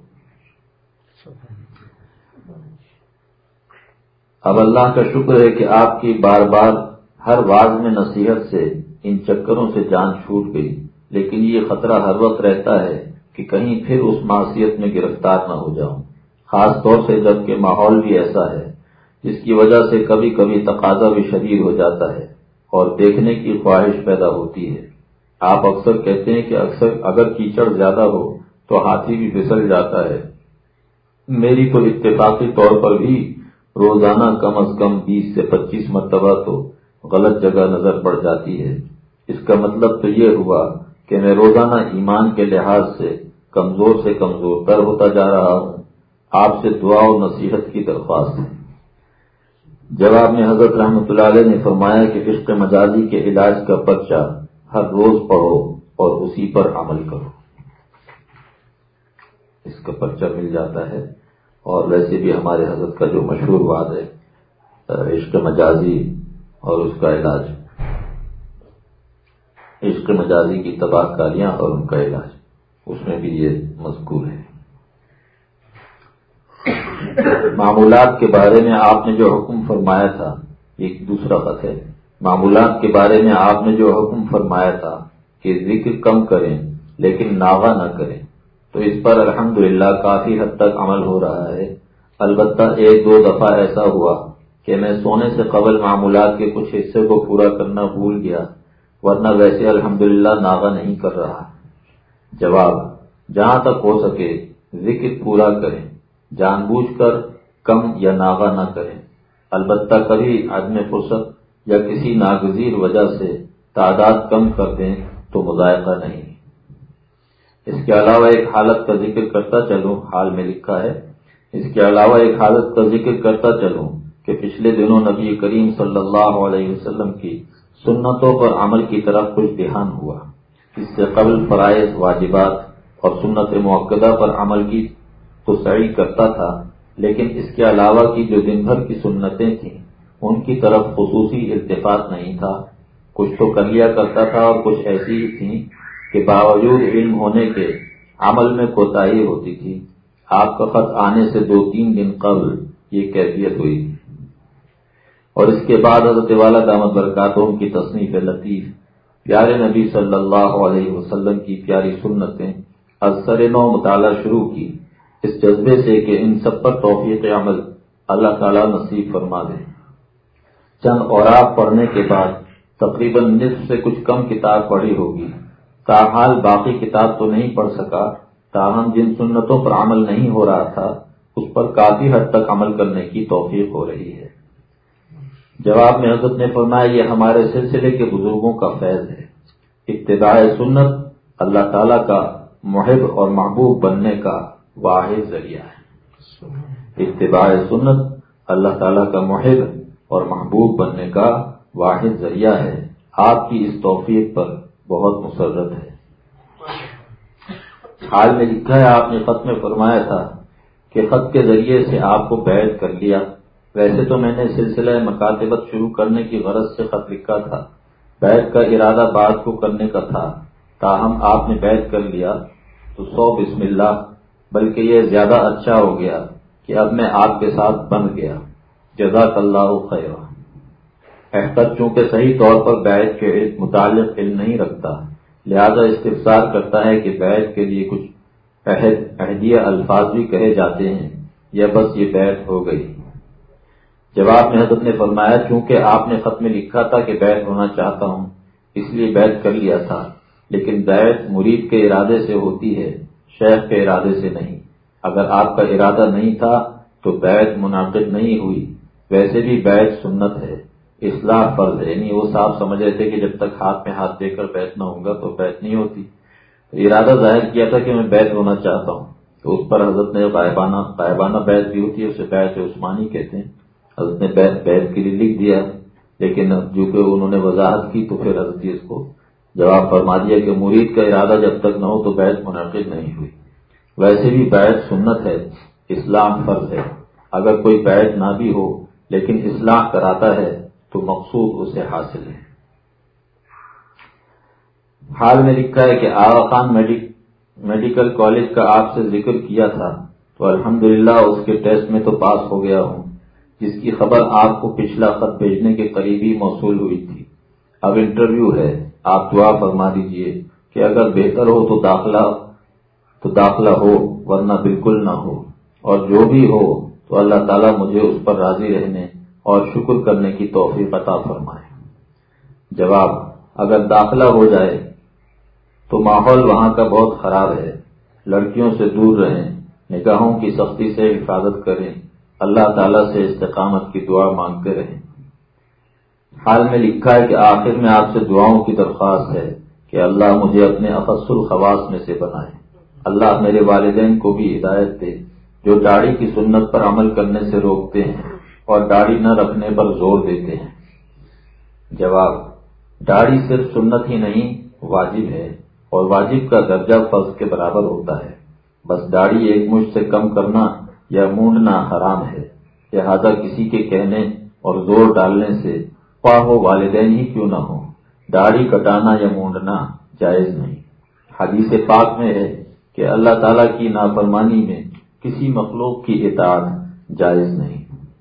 اب اللہ کا شکر ہے کہ آپ کی بار بار ہر واز میں نصیحت سے ان چکروں سے جان چھوٹ گئی، لیکن یہ خطرہ ہر وقت رہتا ہے کہ کہیں پھر اس معصیت میں گرفتار نہ ہو جاؤں، خاص طور سے جب کہ ماحول بھی ایسا ہے جس کی وجہ سے کبھی کبھی تقاضا بھی شدید ہو جاتا ہے اور دیکھنے کی خواہش پیدا ہوتی ہے۔ آپ اکثر کہتے ہیں کہ اگر کیچڑ زیادہ ہو تو ہاتھی بھی پھسل جاتا ہے۔ میری تو اتفاقی طور پر بھی روزانہ کم از کم 20 سے 25 مرتبہ تو غلط جگہ نظر پڑ جاتی ہے۔ اس کا مطلب تو یہ ہوا کہ میں روزانہ ایمان کے لحاظ سے کمزور تر ہوتا جا رہا ہوں۔ آپ سے دعا و نصیحت کی درخواست ہے۔ جواب میں حضرت رحمۃ اللہ علیہ نے فرمایا کہ عشق مجازی کے علاج کا پرچہ ہر روز پڑھو اور اسی پر عمل کرو۔ اس کا پرچہ مل جاتا ہے، اور ویسے بھی ہمارے حضرت کا جو مشہور وعد ہے عشق مجازی اور اس کا علاج، عشق مجازی کی تباہ کاریاں اور ان کا علاج، اس میں بھی یہ مذکور ہے۔ معمولات کے بارے میں آپ نے جو حکم فرمایا تھا، یہ دوسرا خط ہے۔ معمولات کے بارے میں آپ نے جو حکم فرمایا تھا کہ ذکر کم کریں لیکن ناغہ نہ کریں، تو اس پر الحمدللہ کافی حد تک عمل ہو رہا ہے۔ البتہ 1-2 دفعہ ایسا ہوا کہ میں سونے سے قبل معمولات کے کچھ حصے کو پورا کرنا بھول گیا، ورنہ ویسے الحمدللہ ناغہ نہیں کر رہا۔ جواب: جہاں تک ہو سکے ذکر پورا کریں، جان بوجھ کر کم یا ناغہ نہ کریں۔ البتہ کبھی عدم فرصت یا کسی ناگزیر وجہ سے تعداد کم کر دیں تو مذائقہ نہیں۔ اس کے علاوہ ایک حالت کا ذکر کرتا چلوں، حال میں لکھا ہے، اس کے علاوہ ایک حالت کا ذکر کرتا چلوں کہ پچھلے دنوں نبی کریم صلی اللہ علیہ وسلم کی سنتوں پر عمل کی طرف کچھ دھیان ہوا۔ اس سے قبل فرائض، واجبات اور سنت مؤکدہ پر عمل کی تو سعی کرتا تھا، لیکن اس کے علاوہ کی جو دن بھر کی سنتیں تھیں ان کی طرف خصوصی التفات نہیں تھا۔ کچھ تو کر لیا کرتا تھا اور کچھ ایسی ہی تھیں کہ باوجود علم ہونے کے عمل میں کوتاہی ہوتی تھی۔ آپ کا خط آنے سے 2-3 دن قبل یہ کیفیت ہوئی تھی، اور اس کے بعد حضرت والا دامت برکاتہم کی تصنیف لطیف پیارے نبی صلی اللہ علیہ وسلم کی پیاری سنتیں از سر نو مطالعہ شروع کی، اس جذبے سے کہ ان سب پر توفیق عمل اللہ تعالیٰ نصیب فرما دے۔ چند اوراق پڑھنے کے بعد تقریباً نصف سے کچھ کم کتاب پڑھی ہوگی، تاحال باقی کتاب تو نہیں پڑھ سکا، تاہم جن سنتوں پر عمل نہیں ہو رہا تھا اس پر کافی حد تک عمل کرنے کی توفیق ہو رہی ہے۔ جواب میں حضرت نے فرمایا یہ ہمارے سلسلے کے بزرگوں کا فیض ہے۔ اتباع سنت اللہ تعالیٰ کا محب اور محبوب بننے کا واحد ذریعہ ہے۔ اتباع سنت اللہ تعالیٰ کا محب اور محبوب بننے کا واحد ذریعہ ہے۔ آپ کی اس توفیق پر بہت مسرت ہے۔ حال میں لکھا ہے، آپ نے خط میں فرمایا تھا کہ خط کے ذریعے سے آپ کو بیعت کر لیا۔ ویسے تو میں نے سلسلہ مکاتبت شروع کرنے کی غرض سے خط لکھا تھا، بیعت کا ارادہ بعد کو کرنے کا تھا، تاہم آپ نے بیعت کر لیا تو 100 بسم اللہ، بلکہ یہ زیادہ اچھا ہو گیا کہ اب میں آپ کے ساتھ بندھ گیا۔ جزاک اللہ خیرا۔ احتر چونکہ صحیح طور پر بیعت کے متعلق علم نہیں رکھتا، لہذا استفسار کرتا ہے کہ بیعت کے لیے کچھ عہدیہ الفاظ بھی کہے جاتے ہیں یا بس یہ بیعت ہو گئی؟ جواب میں حضرت نے فرمایا چونکہ آپ نے خط میں لکھا تھا کہ بیعت ہونا چاہتا ہوں اس لیے بیعت کر لیا تھا، لیکن بیعت مرید کے ارادے سے ہوتی ہے، شیخ کے ارادے سے نہیں۔ اگر آپ کا ارادہ نہیں تھا تو بیعت منعقد نہیں ہوئی۔ ویسے بھی بیعت سنت ہے، اصلاح فرض ہے، یعنی وہ صاحب سمجھ رہے تھے کہ جب تک ہاتھ میں ہاتھ دے کر بیعت نہ ہوگا تو بیعت نہیں ہوتی۔ ارادہ ظاہر کیا تھا کہ میں بیعت ہونا چاہتا ہوں، تو اس پر حضرت نے غائبانہ بیعت بھی ہوتی ہے، اسے بیعت عثمانی کہتے ہیں، حضرت نے بیعت کے لیے لکھ دیا، لیکن جو کہ انہوں نے وضاحت کی تو پھر حضرت اس کو جواب فرما دیا کہ مرید کا ارادہ جب تک نہ ہو تو بیعت منعقد نہیں ہوئی۔ ویسے بھی بیعت سنت ہے، اصلاح فرض ہے۔ اگر کوئی بیعت نہ بھی ہو لیکن اصلاح کراتا ہے تو مقصود اسے حاصل ہے۔ حال میں لکھا ہے کہ آغا خان میڈیکل کالج کا آپ سے ذکر کیا تھا تو الحمدللہ اس کے ٹیسٹ میں تو پاس ہو گیا ہوں، جس کی خبر آپ کو پچھلا خط بھیجنے کے قریب ہی موصول ہوئی تھی۔ اب انٹرویو ہے، آپ دعا فرما دیجئے کہ اگر بہتر ہو تو داخلہ ہو، ورنہ بالکل نہ ہو، اور جو بھی ہو تو اللہ تعالیٰ مجھے اس پر راضی رہنے اور شکر کرنے کی توفیق عطا فرمائے۔ جواب: اگر داخلہ ہو جائے تو ماحول وہاں کا بہت خراب ہے، لڑکیوں سے دور رہیں، نگاہوں کی سختی سے حفاظت کریں، اللہ تعالیٰ سے استقامت کی دعا مانگتے رہیں۔ حال میں لکھا ہے کہ آخر میں آپ سے دعاؤں کی درخواست ہے کہ اللہ مجھے اپنے اخص الخواص میں سے بنائے۔ اللہ میرے والدین کو بھی ہدایت دے جو داڑھی کی سنت پر عمل کرنے سے روکتے ہیں اور داڑھی نہ رکھنے پر زور دیتے ہیں۔ جواب: داڑھی صرف سنت ہی نہیں واجب ہے، اور واجب کا درجہ فرض کے برابر ہوتا ہے۔ بس داڑھی ایک مشت سے کم کرنا یا مونڈنا حرام ہے، لہذا کسی کے کہنے اور زور ڈالنے سے خواہ وہ والدین ہی کیوں نہ ہو، داڑھی کٹانا یا مونڈنا جائز نہیں۔ حدیث پاک میں ہے کہ اللہ تعالیٰ کی نافرمانی میں کسی مخلوق کی اطاعت جائز نہیں۔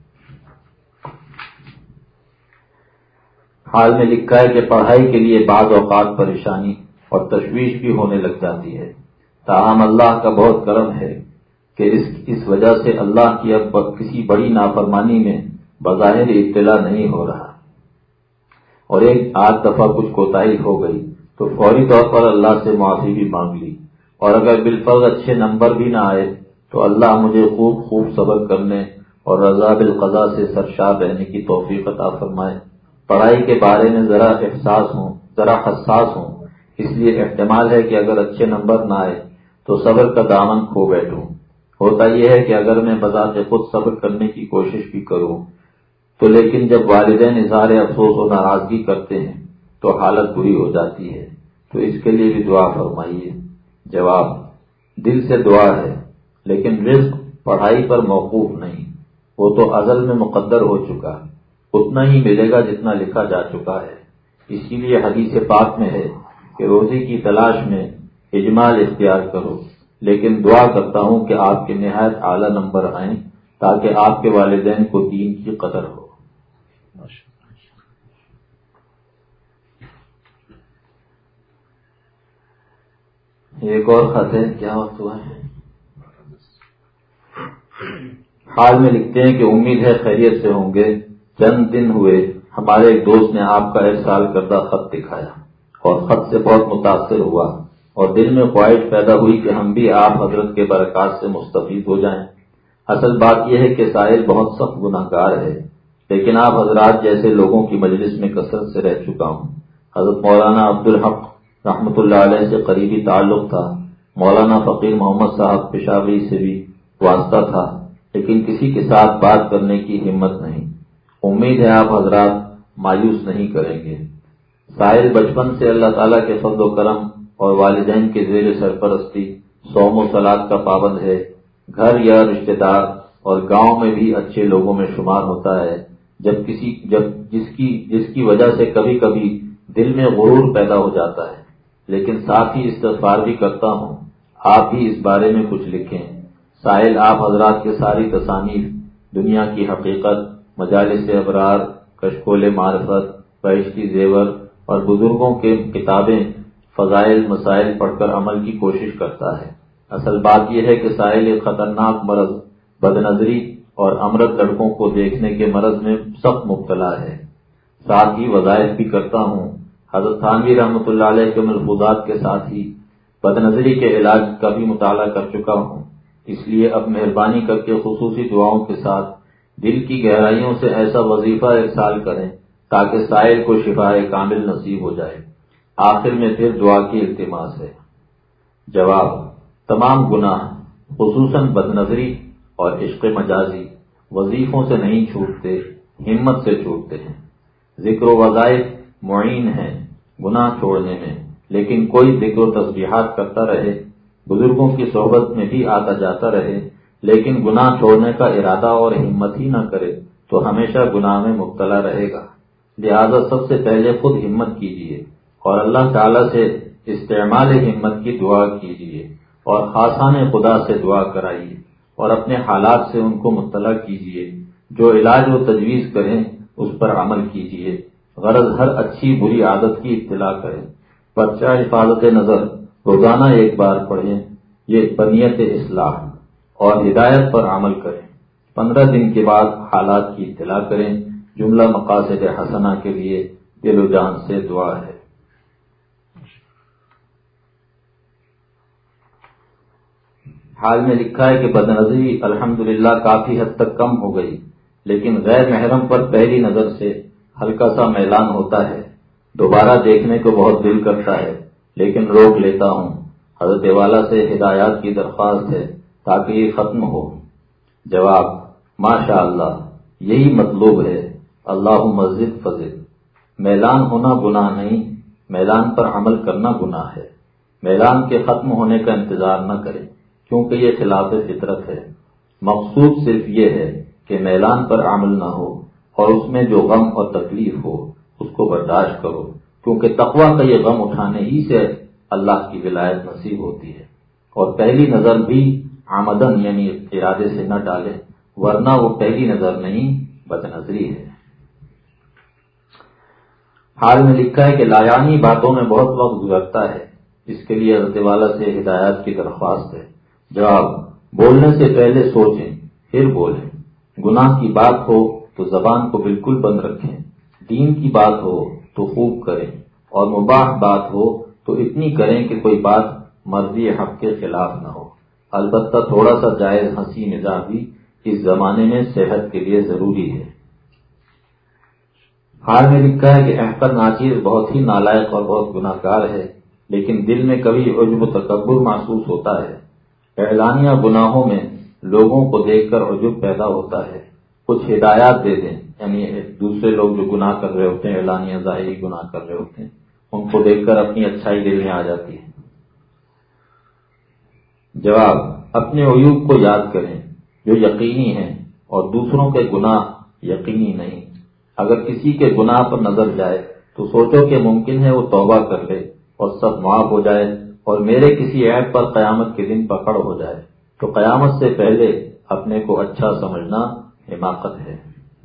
حال میں لکھا ہے کہ پڑھائی کے لیے بعض اوقات پریشانی اور تشویش بھی ہونے لگ جاتی ہے، تاہم اللہ کا بہت کرم ہے کہ اس وجہ سے اللہ کی اب کسی بڑی نافرمانی میں بظاہر اطلاع نہیں ہو رہا، اور ایک آدھ دفعہ کچھ کوتاہی ہو گئی تو فوری طور پر اللہ سے معافی بھی مانگ لی، اور اگر بالفرض اچھے نمبر بھی نہ آئے تو اللہ مجھے خوب صبر کرنے اور رضا بالقضاء سے سرشار رہنے کی توفیق عطا فرمائے۔ پڑھائی کے بارے میں ذرا حساس ہوں، اس لیے احتمال ہے کہ اگر اچھے نمبر نہ آئے تو صبر کا دامن کھو بیٹھوں۔ ہوتا یہ ہے کہ اگر میں بذات خود صبر کرنے کی کوشش بھی کروں تو لیکن جب والدین اظہار افسوس و ناراضگی کرتے ہیں تو حالت بری ہو جاتی ہے، تو اس کے لیے بھی دعا فرمائیے۔ جواب: دل سے دعا ہے، لیکن رزق پڑھائی پر موقوف نہیں، وہ تو ازل میں مقدر ہو چکا، اتنا ہی ملے گا جتنا لکھا جا چکا ہے۔ اسی لیے حدیث پاک میں ہے کہ روزی کی تلاش میں اجمال اختیار کرو، لیکن دعا کرتا ہوں کہ آپ کے نہایت اعلیٰ نمبر آئیں تاکہ آپ کے والدین کو دین کی قدر ہو۔ ایک اور خط ہے، کیا وقت ہوا ہے؟ حال میں لکھتے ہیں کہ امید ہے خیریت سے ہوں گے۔ چند دن ہوئے ہمارے ایک دوست نے آپ کا ارسال کردہ خط دکھایا اور خط سے بہت متاثر ہوا، اور دل میں خواہش پیدا ہوئی کہ ہم بھی آپ حضرت کے برکات سے مستفید ہو جائیں۔ اصل بات یہ ہے کہ سائل بہت سخت گناہ گار ہے، لیکن آپ حضرات جیسے لوگوں کی مجلس میں کثرت سے رہ چکا ہوں۔ حضرت مولانا عبدالحق رحمۃ اللہ علیہ سے قریبی تعلق تھا، مولانا فقیر محمد صاحب پشاوری سے بھی واسطہ تھا، لیکن کسی کے ساتھ بات کرنے کی ہمت نہیں۔ امید ہے آپ حضرات مایوس نہیں کریں گے۔ سائل بچپن سے اللہ تعالیٰ کے فضل و کرم اور والدین کے زیر سرپرستی صوم و صلاۃ کا پابند ہے، گھر یا رشتہ دار اور گاؤں میں بھی اچھے لوگوں میں شمار ہوتا ہے، جس کی وجہ سے کبھی کبھی دل میں غرور پیدا ہو جاتا ہے، لیکن ساتھ ہی استغفار بھی کرتا ہوں۔ آپ بھی اس بارے میں کچھ لکھیں۔ سائل آپ حضرات کے ساری تصانیف، دنیا کی حقیقت، مجالس ابرار، کشکول معرفت، بہشتی زیور اور بزرگوں کے کتابیں فضائل مسائل پڑھ کر عمل کی کوشش کرتا ہے۔ اصل بات یہ ہے کہ سائل ایک خطرناک مرض بد نظری اور امرد لڑکوں کو دیکھنے کے مرض میں سخت مبتلا ہے۔ ساتھ ہی وظائف بھی کرتا ہوں۔ حضرت تھانوی رحمۃ اللہ علیہ کے ملفوظات کے ساتھ ہی بد نظری کے علاج کا بھی مطالعہ کر چکا ہوں۔ اس لیے اب مہربانی کر کے خصوصی دعاؤں کے ساتھ دل کی گہرائیوں سے ایسا وظیفہ ارسال کریں تاکہ سائل کو شفائے کامل نصیب ہو جائے۔ آخر میں پھر دعا کی التماس ہے۔ جواب: تمام گناہ خصوصاً بد نظری اور عشق مجازی وظیفوں سے نہیں چھوٹتے، ہمت سے چھوٹتے ہیں۔ ذکر و وظائف معین ہیں گناہ چھوڑنے میں، لیکن کوئی ذکر و تسبیحات کرتا رہے، بزرگوں کی صحبت میں بھی آتا جاتا رہے، لیکن گناہ چھوڑنے کا ارادہ اور ہمت ہی نہ کرے تو ہمیشہ گناہ میں مبتلا رہے گا۔ لہذا سب سے پہلے خود ہمت کیجیے اور اللہ تعالیٰ سے استعمال ہمت کی دعا کیجیے اور خاصان خدا سے دعا کرائیے اور اپنے حالات سے ان کو مطلع کیجیے۔ جو علاج و تجویز کریں اس پر عمل کیجیے۔ غرض ہر اچھی بری عادت کی اطلاع کریں۔ پرچہ حفاظت نظر روزانہ ایک بار پڑھیں، یہ بنیت اصلاح اور ہدایت پر عمل کریں۔ 15 دن کے بعد حالات کی اطلاع کریں۔ جملہ مقاصد حسنہ کے لیے دل و جان سے دعا ہے۔ حال میں لکھا ہے کہ بد نظری الحمدللہ کافی حد تک کم ہو گئی، لیکن غیر محرم پر پہلی نظر سے ہلکا سا میلان ہوتا ہے۔ دوبارہ دیکھنے کو بہت دل کرتا ہے، لیکن روک لیتا ہوں۔ حضرت والا سے ہدایات کی درخواست ہے تاکہ یہ ختم ہو۔ جواب: ماشاء اللہ، یہی مطلوب ہے۔ اللہم زد فزد۔ میلان ہونا گناہ نہیں، میلان پر عمل کرنا گناہ ہے۔ میلان کے ختم ہونے کا انتظار نہ کریں، کیونکہ یہ خلاف فطرت ہے۔ مقصود صرف یہ ہے کہ میلان پر عمل نہ ہو اور اس میں جو غم اور تکلیف ہو اس کو برداشت کرو، کیونکہ تقویٰ کا یہ غم اٹھانے ہی سے اللہ کی ولایت نصیب ہوتی ہے۔ اور پہلی نظر بھی عمدن یعنی ارادے سے نہ ڈالے، ورنہ وہ پہلی نظر نہیں بد نظری ہے۔ حال میں لکھا ہے کہ لایانی باتوں میں بہت وقت گزرتا ہے، اس کے لیے حضرت والا سے ہدایات کی درخواست ہے۔ جواب: بولنے سے پہلے سوچیں پھر بولیں۔ گناہ کی بات ہو تو زبان کو بالکل بند رکھیں، دین کی بات ہو تو خوب کریں، اور مباح بات ہو تو اتنی کریں کہ کوئی بات مرضی حق کے خلاف نہ ہو۔ البتہ تھوڑا سا جائز ہنسی مزاح بھی اس زمانے میں صحت کے لیے ضروری ہے۔ حال میں لکھا ہے کہ احقر ناچیز بہت ہی نالائق اور بہت گناہ گار ہے، لیکن دل میں کبھی عجب و تکبر محسوس ہوتا ہے۔ اعلانیہ گناہوں میں لوگوں کو دیکھ کر عجب پیدا ہوتا ہے۔ کچھ ہدایات دے دیں، یعنی دوسرے لوگ جو گناہ کر رہے ہوتے ہیں، اعلانیہ ظاہری گناہ کر رہے ہوتے ہیں، ان کو دیکھ کر اپنی اچھائی دل میں آ جاتی ہے۔ جواب: اپنے عیوب کو یاد کریں جو یقینی ہیں اور دوسروں کے گناہ یقینی نہیں۔ اگر کسی کے گناہ پر نظر جائے تو سوچو کہ ممکن ہے وہ توبہ کر لے اور سب معاف ہو جائے، اور میرے کسی عیب پر قیامت کے دن پکڑ ہو جائے تو قیامت سے پہلے اپنے کو اچھا سمجھنا حماقت ہے۔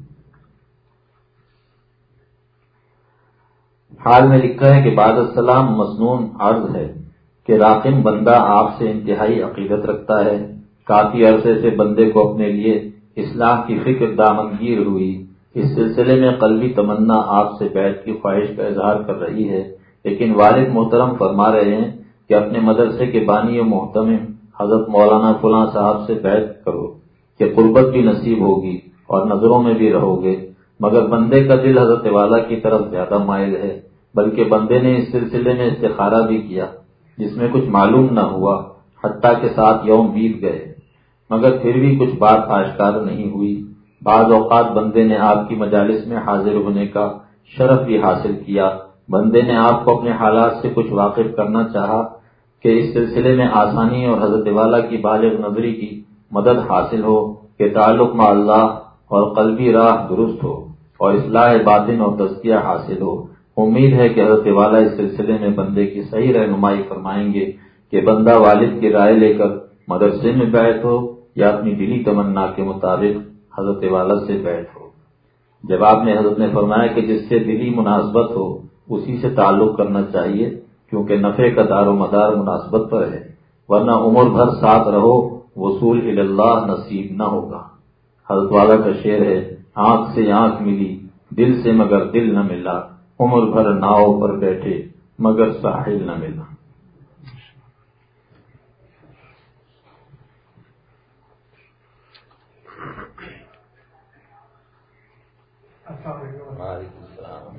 حال میں لکھا ہے کہ بعد السلام مسنون عرض ہے کہ راقم بندہ آپ سے انتہائی عقیدت رکھتا ہے۔ کافی عرصے سے بندے کو اپنے لیے اصلاح کی فکر دامنگیر ہوئی۔ اس سلسلے میں قلبی تمنا آپ سے بیعت کی خواہش کا اظہار کر رہی ہے، لیکن والد محترم فرما رہے ہیں کہ اپنے مدرسے کے بانی و محتمم حضرت مولانا فلاں صاحب سے بیعت کرو کہ قربت بھی نصیب ہوگی اور نظروں میں بھی رہو گے۔ مگر بندے کا دل حضرت والا کی طرف زیادہ مائل ہے، بلکہ بندے نے اس سلسلے میں استخارہ بھی کیا جس میں کچھ معلوم نہ ہوا، حتیٰ کہ 7 یوم بیت گئے، مگر پھر بھی کچھ بات آشکار نہیں ہوئی۔ بعض اوقات بندے نے آپ کی مجالس میں حاضر ہونے کا شرف بھی حاصل کیا۔ بندے نے آپ کو اپنے حالات سے کچھ واقف کرنا چاہا کہ اس سلسلے میں آسانی اور حضرت والا کی بالغ نظری کی مدد حاصل ہو کہ تعلق مع اللہ اور قلبی راہ درست ہو اور اصلاح باطن اور تزکیہ حاصل ہو۔ امید ہے کہ حضرت والا اس سلسلے میں بندے کی صحیح رہنمائی فرمائیں گے کہ بندہ والد کی رائے لے کر مدرسے میں بیعت ہو یا اپنی دلی تمنا کے مطابق حضرت والا سے بیعت ہو۔ جواب میں حضرت نے فرمایا کہ جس سے دلی مناسبت ہو اسی سے تعلق کرنا چاہیے، کیونکہ نفع کا دار و مدار مناسبت پر ہے، ورنہ عمر بھر ساتھ رہو وصول اللہ نصیب نہ ہوگا۔ حضرت والا کا شعر ہے، آنکھ سے آنکھ ملی دل سے مگر دل نہ ملا، عمر بھر ناؤ پر بیٹھے مگر ساحل نہ ملا۔ وعلیکم السلام۔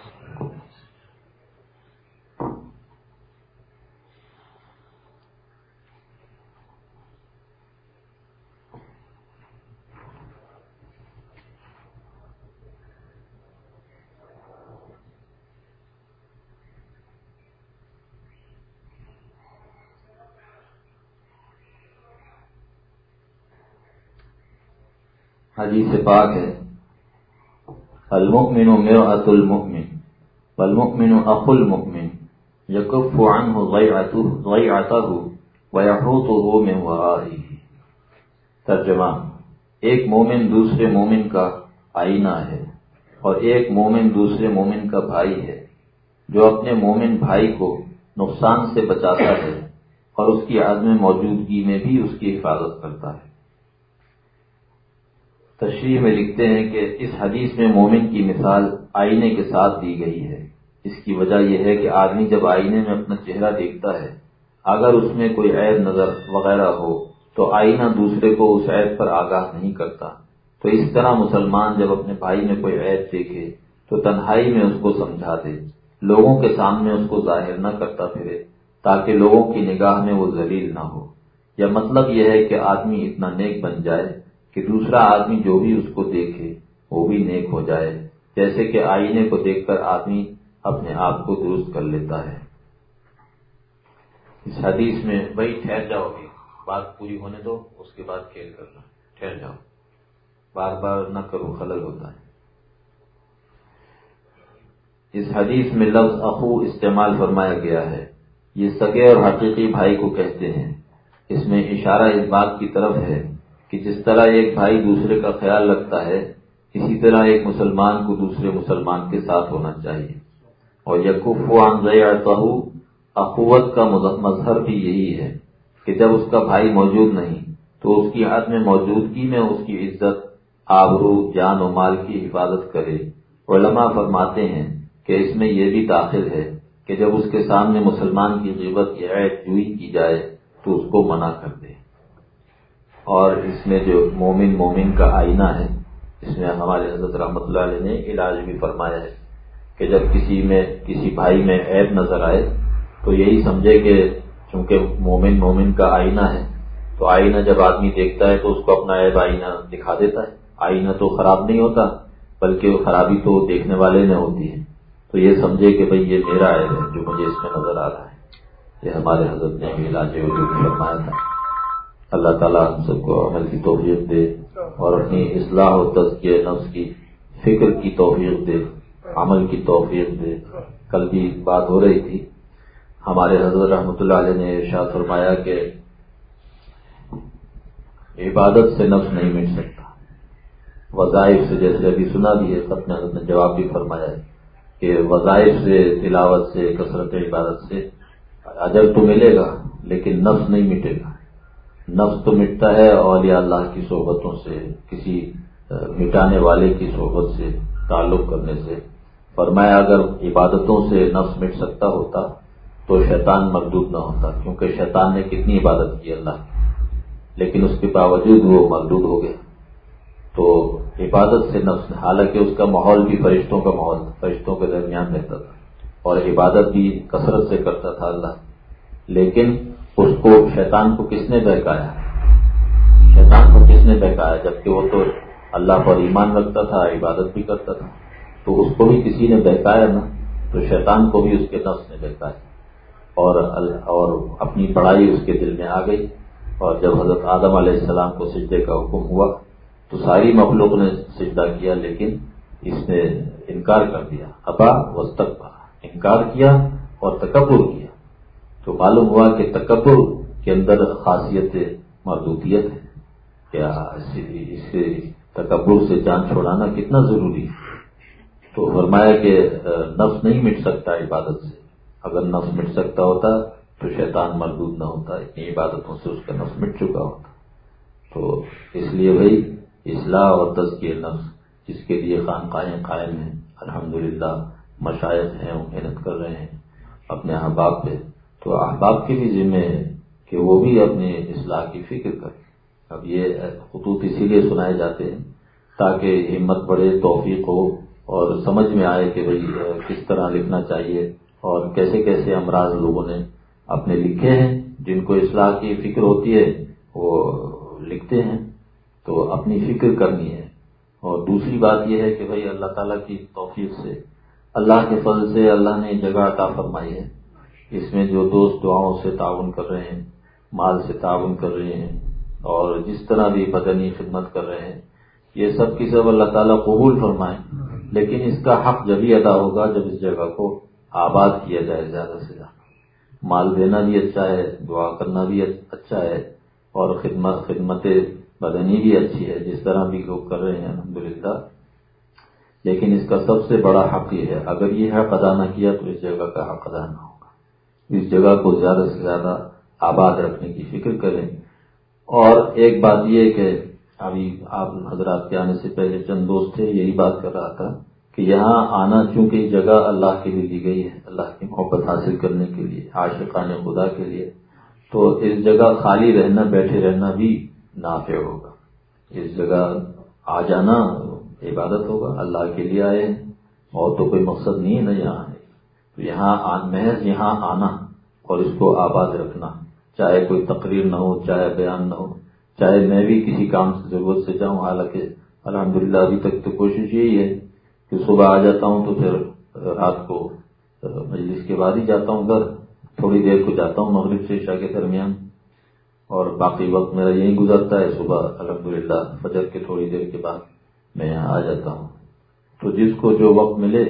حدیث پاک ہے، المؤمن مرآۃ المؤمن والمؤمن اخو المؤمن یکف عنہ ضیعتہ ویحوطہ من ورائہ۔ ترجمہ، ایک مومن دوسرے مومن کا آئینہ ہے اور ایک مومن دوسرے مومن کا بھائی ہے، جو اپنے مومن بھائی کو نقصان سے بچاتا ہے اور اس کی عدم موجودگی میں بھی اس کی حفاظت کرتا ہے۔ تشریح میں لکھتے ہیں کہ اس حدیث میں مومن کی مثال آئینے کے ساتھ دی گئی ہے۔ اس کی وجہ یہ ہے کہ آدمی جب آئینے میں اپنا چہرہ دیکھتا ہے، اگر اس میں کوئی عیب نظر وغیرہ ہو تو آئینہ دوسرے کو اس عیب پر آگاہ نہیں کرتا۔ تو اس طرح مسلمان جب اپنے بھائی میں کوئی عیب دیکھے تو تنہائی میں اس کو سمجھا دے، لوگوں کے سامنے اس کو ظاہر نہ کرتا پھرے، تاکہ لوگوں کی نگاہ میں وہ ذلیل نہ ہو۔ یا مطلب یہ ہے کہ آدمی اتنا نیک بن جائے کہ دوسرا آدمی جو بھی اس کو دیکھے وہ بھی نیک ہو جائے، جیسے کہ آئینے کو دیکھ کر آدمی اپنے آپ کو درست کر لیتا ہے۔ اس حدیث میں بھائی ٹھہر جاؤ، گے بات پوری ہونے دو، اس کے بعد کھیل کرنا، ٹھہر جاؤ، بار بار نہ کرو، خلل ہوتا ہے۔ اس حدیث میں لفظ اخو استعمال فرمایا گیا ہے، یہ سگے اور حقیقی بھائی کو کہتے ہیں۔ اس میں اشارہ اس بات کی طرف ہے کہ جس طرح ایک بھائی دوسرے کا خیال رکھتا ہے، اسی طرح ایک مسلمان کو دوسرے مسلمان کے ساتھ ہونا چاہیے۔ اور یکف عن ضیعتہ، اخوت کا مظہر بھی یہی ہے کہ جب اس کا بھائی موجود نہیں تو اس کی عدم موجودگی میں اس کی عزت، آبرو، جان و مال کی حفاظت کرے۔ علماء فرماتے ہیں کہ اس میں یہ بھی داخل ہے کہ جب اس کے سامنے مسلمان کی غیبت یا عیب جوئی کی جائے تو اس کو منع کر دے۔ اور اس میں جو مومن مومن کا آئینہ ہے، اس میں ہمارے حضرت رحمۃ اللہ علیہ نے علاج بھی فرمایا ہے کہ جب کسی بھائی میں عیب نظر آئے تو یہی سمجھے کہ چونکہ مومن مومن کا آئینہ ہے تو آئینہ جب آدمی دیکھتا ہے تو اس کو اپنا عیب آئینہ دکھا دیتا ہے۔ آئینہ تو خراب نہیں ہوتا بلکہ خرابی تو دیکھنے والے میں ہوتی ہے، تو یہ سمجھے کہ بھئی یہ میرا عیب ہے جو مجھے اس میں نظر آ رہا ہے۔ یہ ہمارے حضرت نے علاج وجود فرمایا تھا۔ اللہ تعالیٰ ہم سب کو عمل کی توفیق دے اور اپنی اصلاح و تزکیہ نفس کی فکر کی توفیق دے، عمل کی توفیق دے۔ کل بھی بات ہو رہی تھی، ہمارے حضرت رحمۃ اللہ علیہ نے ارشاد فرمایا کہ عبادت سے نفس نہیں مٹ سکتا، وظائف سے، جیسے ابھی سنا بھی ہے، ختم حضرت نے جواب بھی فرمایا ہے کہ وظائف سے، تلاوت سے، کثرت عبادت سے اجر تو ملے گا لیکن نفس نہیں مٹے گا۔ نفس تو مٹتا ہے اولیاء اللہ کی صحبتوں سے، کسی مٹانے والے کی صحبت سے، تعلق کرنے سے۔ فرمایا اگر عبادتوں سے نفس مٹ سکتا ہوتا تو شیطان مردود نہ ہوتا، کیونکہ شیطان نے کتنی عبادت کی اللہ کی، لیکن اس کے باوجود وہ مردود ہو گیا۔ تو عبادت سے نفس، حالانکہ اس کا ماحول بھی فرشتوں کا ماحول، فرشتوں کے درمیان رہتا تھا اور عبادت بھی کثرت سے کرتا تھا اللہ، لیکن اس کو شیطان کو کس نے بہکایا؟ شیطان کو کس نے بہکایا؟ جبکہ وہ تو اللہ پر ایمان رکھتا تھا، عبادت بھی کرتا تھا، تو اس کو بھی کسی نے بہکایا نا، تو شیطان کو بھی اس کے نفس نے بہکایا اور اپنی بڑائی اس کے دل میں آ گئی۔ اور جب حضرت آدم علیہ السلام کو سجدے کا حکم ہوا تو ساری مخلوق نے سجدہ کیا، لیکن اس نے انکار کر دیا، ابا واستکبر، انکار کیا اور تکبر کیا۔ تو معلوم ہوا کہ تکبر کے اندر خاصیت مردودیت ہے، کیا اس تکبر سے جان چھوڑانا کتنا ضروری ہے۔ تو فرمایا کہ نفس نہیں مٹ سکتا عبادت سے، اگر نفس مٹ سکتا ہوتا تو شیطان مردود نہ ہوتا، اتنی عبادتوں سے اس کا نفس مٹ چکا ہوتا. تو اس لیے بھائی اصلاح اور تزکیہ نفس جس کے لیے خانقاہیں قائم ہیں، الحمدللہ مشائخ ہیں وہ محنت کر رہے ہیں اپنے احباب پہ، تو احباب کے بھی ذمہ ہے کہ وہ بھی اپنے اصلاح کی فکر کریں. اب یہ خطوط اسی لیے سنائے جاتے ہیں تاکہ ہمت بڑھے، توفیق ہو اور سمجھ میں آئے کہ بھئی کس طرح لکھنا چاہیے اور کیسے کیسے امراض لوگوں نے اپنے لکھے ہیں. جن کو اصلاح کی فکر ہوتی ہے وہ لکھتے ہیں، تو اپنی فکر کرنی ہے. اور دوسری بات یہ ہے کہ بھئی اللہ تعالیٰ کی توفیق سے، اللہ کے فضل سے اللہ نے جگہ عطا فرمائی ہے. اس میں جو دوست دعاؤں سے تعاون کر رہے ہیں، مال سے تعاون کر رہے ہیں اور جس طرح بھی بدنی خدمت کر رہے ہیں، یہ سب کی سب اللہ تعالیٰ قبول فرمائیں. لیکن اس کا حق جبھی ادا ہوگا جب اس جگہ کو آباد کیا جائے زیادہ سے زیادہ. مال دینا بھی اچھا ہے، دعا کرنا بھی اچھا ہے اور خدمت بدنی بھی اچھی ہے جس طرح بھی لوگ کر رہے ہیں الحمدللہ. لیکن اس کا سب سے بڑا حق یہ ہے، اگر یہ حق ادا نہ کیا تو اس جگہ کا حق ادا نہ ہوگا. اس جگہ کو زیادہ سے زیادہ آباد رکھنے کی فکر کریں. اور ایک بات یہ کہ ابھی آپ حضرات کے آنے سے پہلے چند دوست تھے، یہی بات کر رہا تھا کہ یہاں آنا چونکہ یہ جگہ اللہ کے لیے دی گئی ہے، اللہ کی محبت حاصل کرنے کے لیے، عاشقان خدا کے لیے، تو اس جگہ خالی رہنا، بیٹھے رہنا بھی نافع ہوگا. اس جگہ آ جانا عبادت ہوگا، اللہ کے لیے آئے ہیں اور تو کوئی مقصد نہیں ہے نا یہاں آنے. تو یہاں محض یہاں آنا اور اس کو آباد رکھنا، چاہے کوئی تقریر نہ ہو، چاہے بیان نہ ہو، چاہے میں بھی کسی کام سے ضرورت سے جاؤں. حالانکہ الحمدللہ ابھی تک تو کوشش یہی ہے کہ صبح آ جاتا ہوں تو پھر رات کو مجلس کے بعد ہی جاتا ہوں گھر، تھوڑی دیر کو جاتا ہوں مغرب سے عشاء کے درمیان، اور باقی وقت میرا یہی گزرتا ہے. صبح الحمدللہ فجر کے تھوڑی دیر کے بعد میں یہاں آ جاتا ہوں. تو جس کو جو وقت ملے،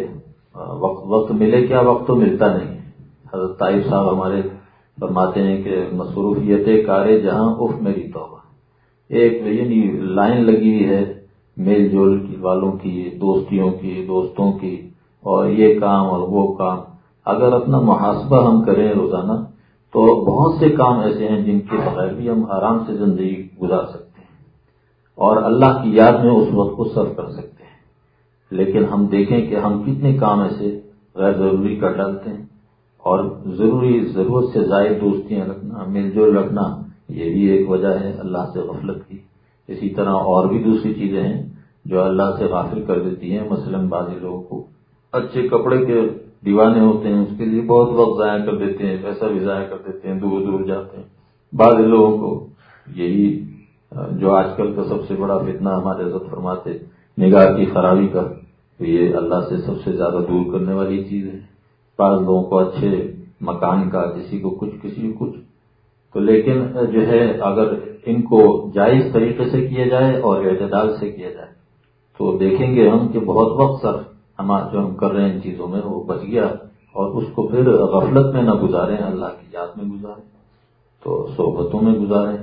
وقت ملے کیا، وقت تو ملتا نہیں. حضرت طائف صاحب ہمارے فرماتے ہیں کہ مصروفیت کارے جہاں اف میری توبہ. ایک یعنی لائن لگی ہوئی ہے میل جول کی والوں کی، دوستیوں کی، دوستوں کی، اور یہ کام اور وہ کام. اگر اپنا محاسبہ ہم کریں روزانہ تو بہت سے کام ایسے ہیں جن کے بغیر بھی ہم آرام سے زندگی گزار سکتے ہیں اور اللہ کی یاد میں اس وقت کو صرف کر سکتے ہیں. لیکن ہم دیکھیں کہ ہم کتنے کام ایسے غیر ضروری کر ڈالتے ہیں. اور ضرورت سے زائد دوستیاں رکھنا، میل جول رکھنا، یہ بھی ایک وجہ ہے اللہ سے غفلت کی. اسی طرح اور بھی دوسری چیزیں ہیں جو اللہ سے غافل کر دیتی ہیں. مثلاً بعض لوگوں کو اچھے کپڑے کے دیوانے ہوتے ہیں، اس کے لیے بہت وقت ضائع کر دیتے ہیں، پیسہ بھی ضائع کر دیتے ہیں، دور دور جاتے ہیں. بعض لوگوں کو یہی جو آج کل کا سب سے بڑا فتنہ ہمارے حضرت فرماتے نگاہ کی خرابی کا، تو یہ اللہ سے سب سے زیادہ دور کرنے والی چیز ہے. بعض لوگوں کو اچھے مکان کا، کسی کو کچھ، کسی کو کچھ. تو لیکن جو ہے اگر ان کو جائز طریقے سے کیا جائے اور اعتدال سے کیا جائے تو دیکھیں گے ہم کہ بہت وقت صرف جو ہم کر رہے ہیں ان چیزوں میں وہ بچ گیا، اور اس کو پھر غفلت میں نہ گزاریں، اللہ کی یاد میں گزاریں، تو صحبتوں میں گزاریں.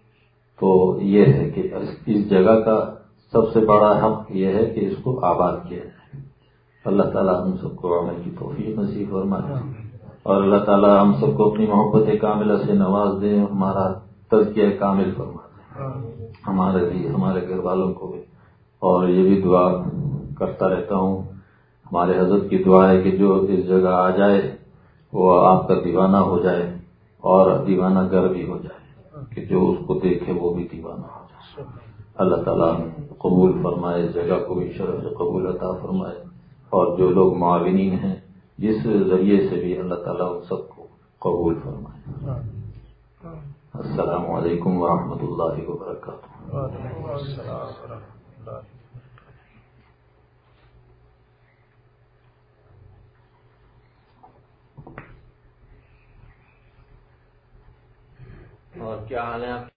تو یہ ہے کہ اس جگہ کا سب سے بڑا حق یہ ہے کہ اس کو آباد کیا جائے. اللہ تعالیٰ ہم سب کو عمل کی توفیق نصیب فرمائے اور اللہ تعالیٰ ہم سب کو اپنی محبت کاملہ سے نواز دیں، ہمارا تزکیہ کامل فرما دیں، ہمارے بھی، ہمارے گھر والوں کو بھی. اور یہ بھی دعا کرتا رہتا ہوں، ہمارے حضرت کی دعا ہے کہ جو اس جگہ آ جائے وہ آپ کا دیوانہ ہو جائے اور دیوانہ گر بھی ہو جائے، کہ جو اس کو دیکھے وہ بھی دیوانہ ہو جائے. اللہ تعالیٰ قبول فرمائے، اس جگہ کو بھی شرف سے قبول عطا فرمائے، اور جو لوگ معاونین ہیں جس ذریعے سے بھی اللہ تعالیٰ ان سب کو قبول فرمائے. السلام علیکم ورحمۃ اللہ وبرکاتہ. اور کیا حال ہے آپ؟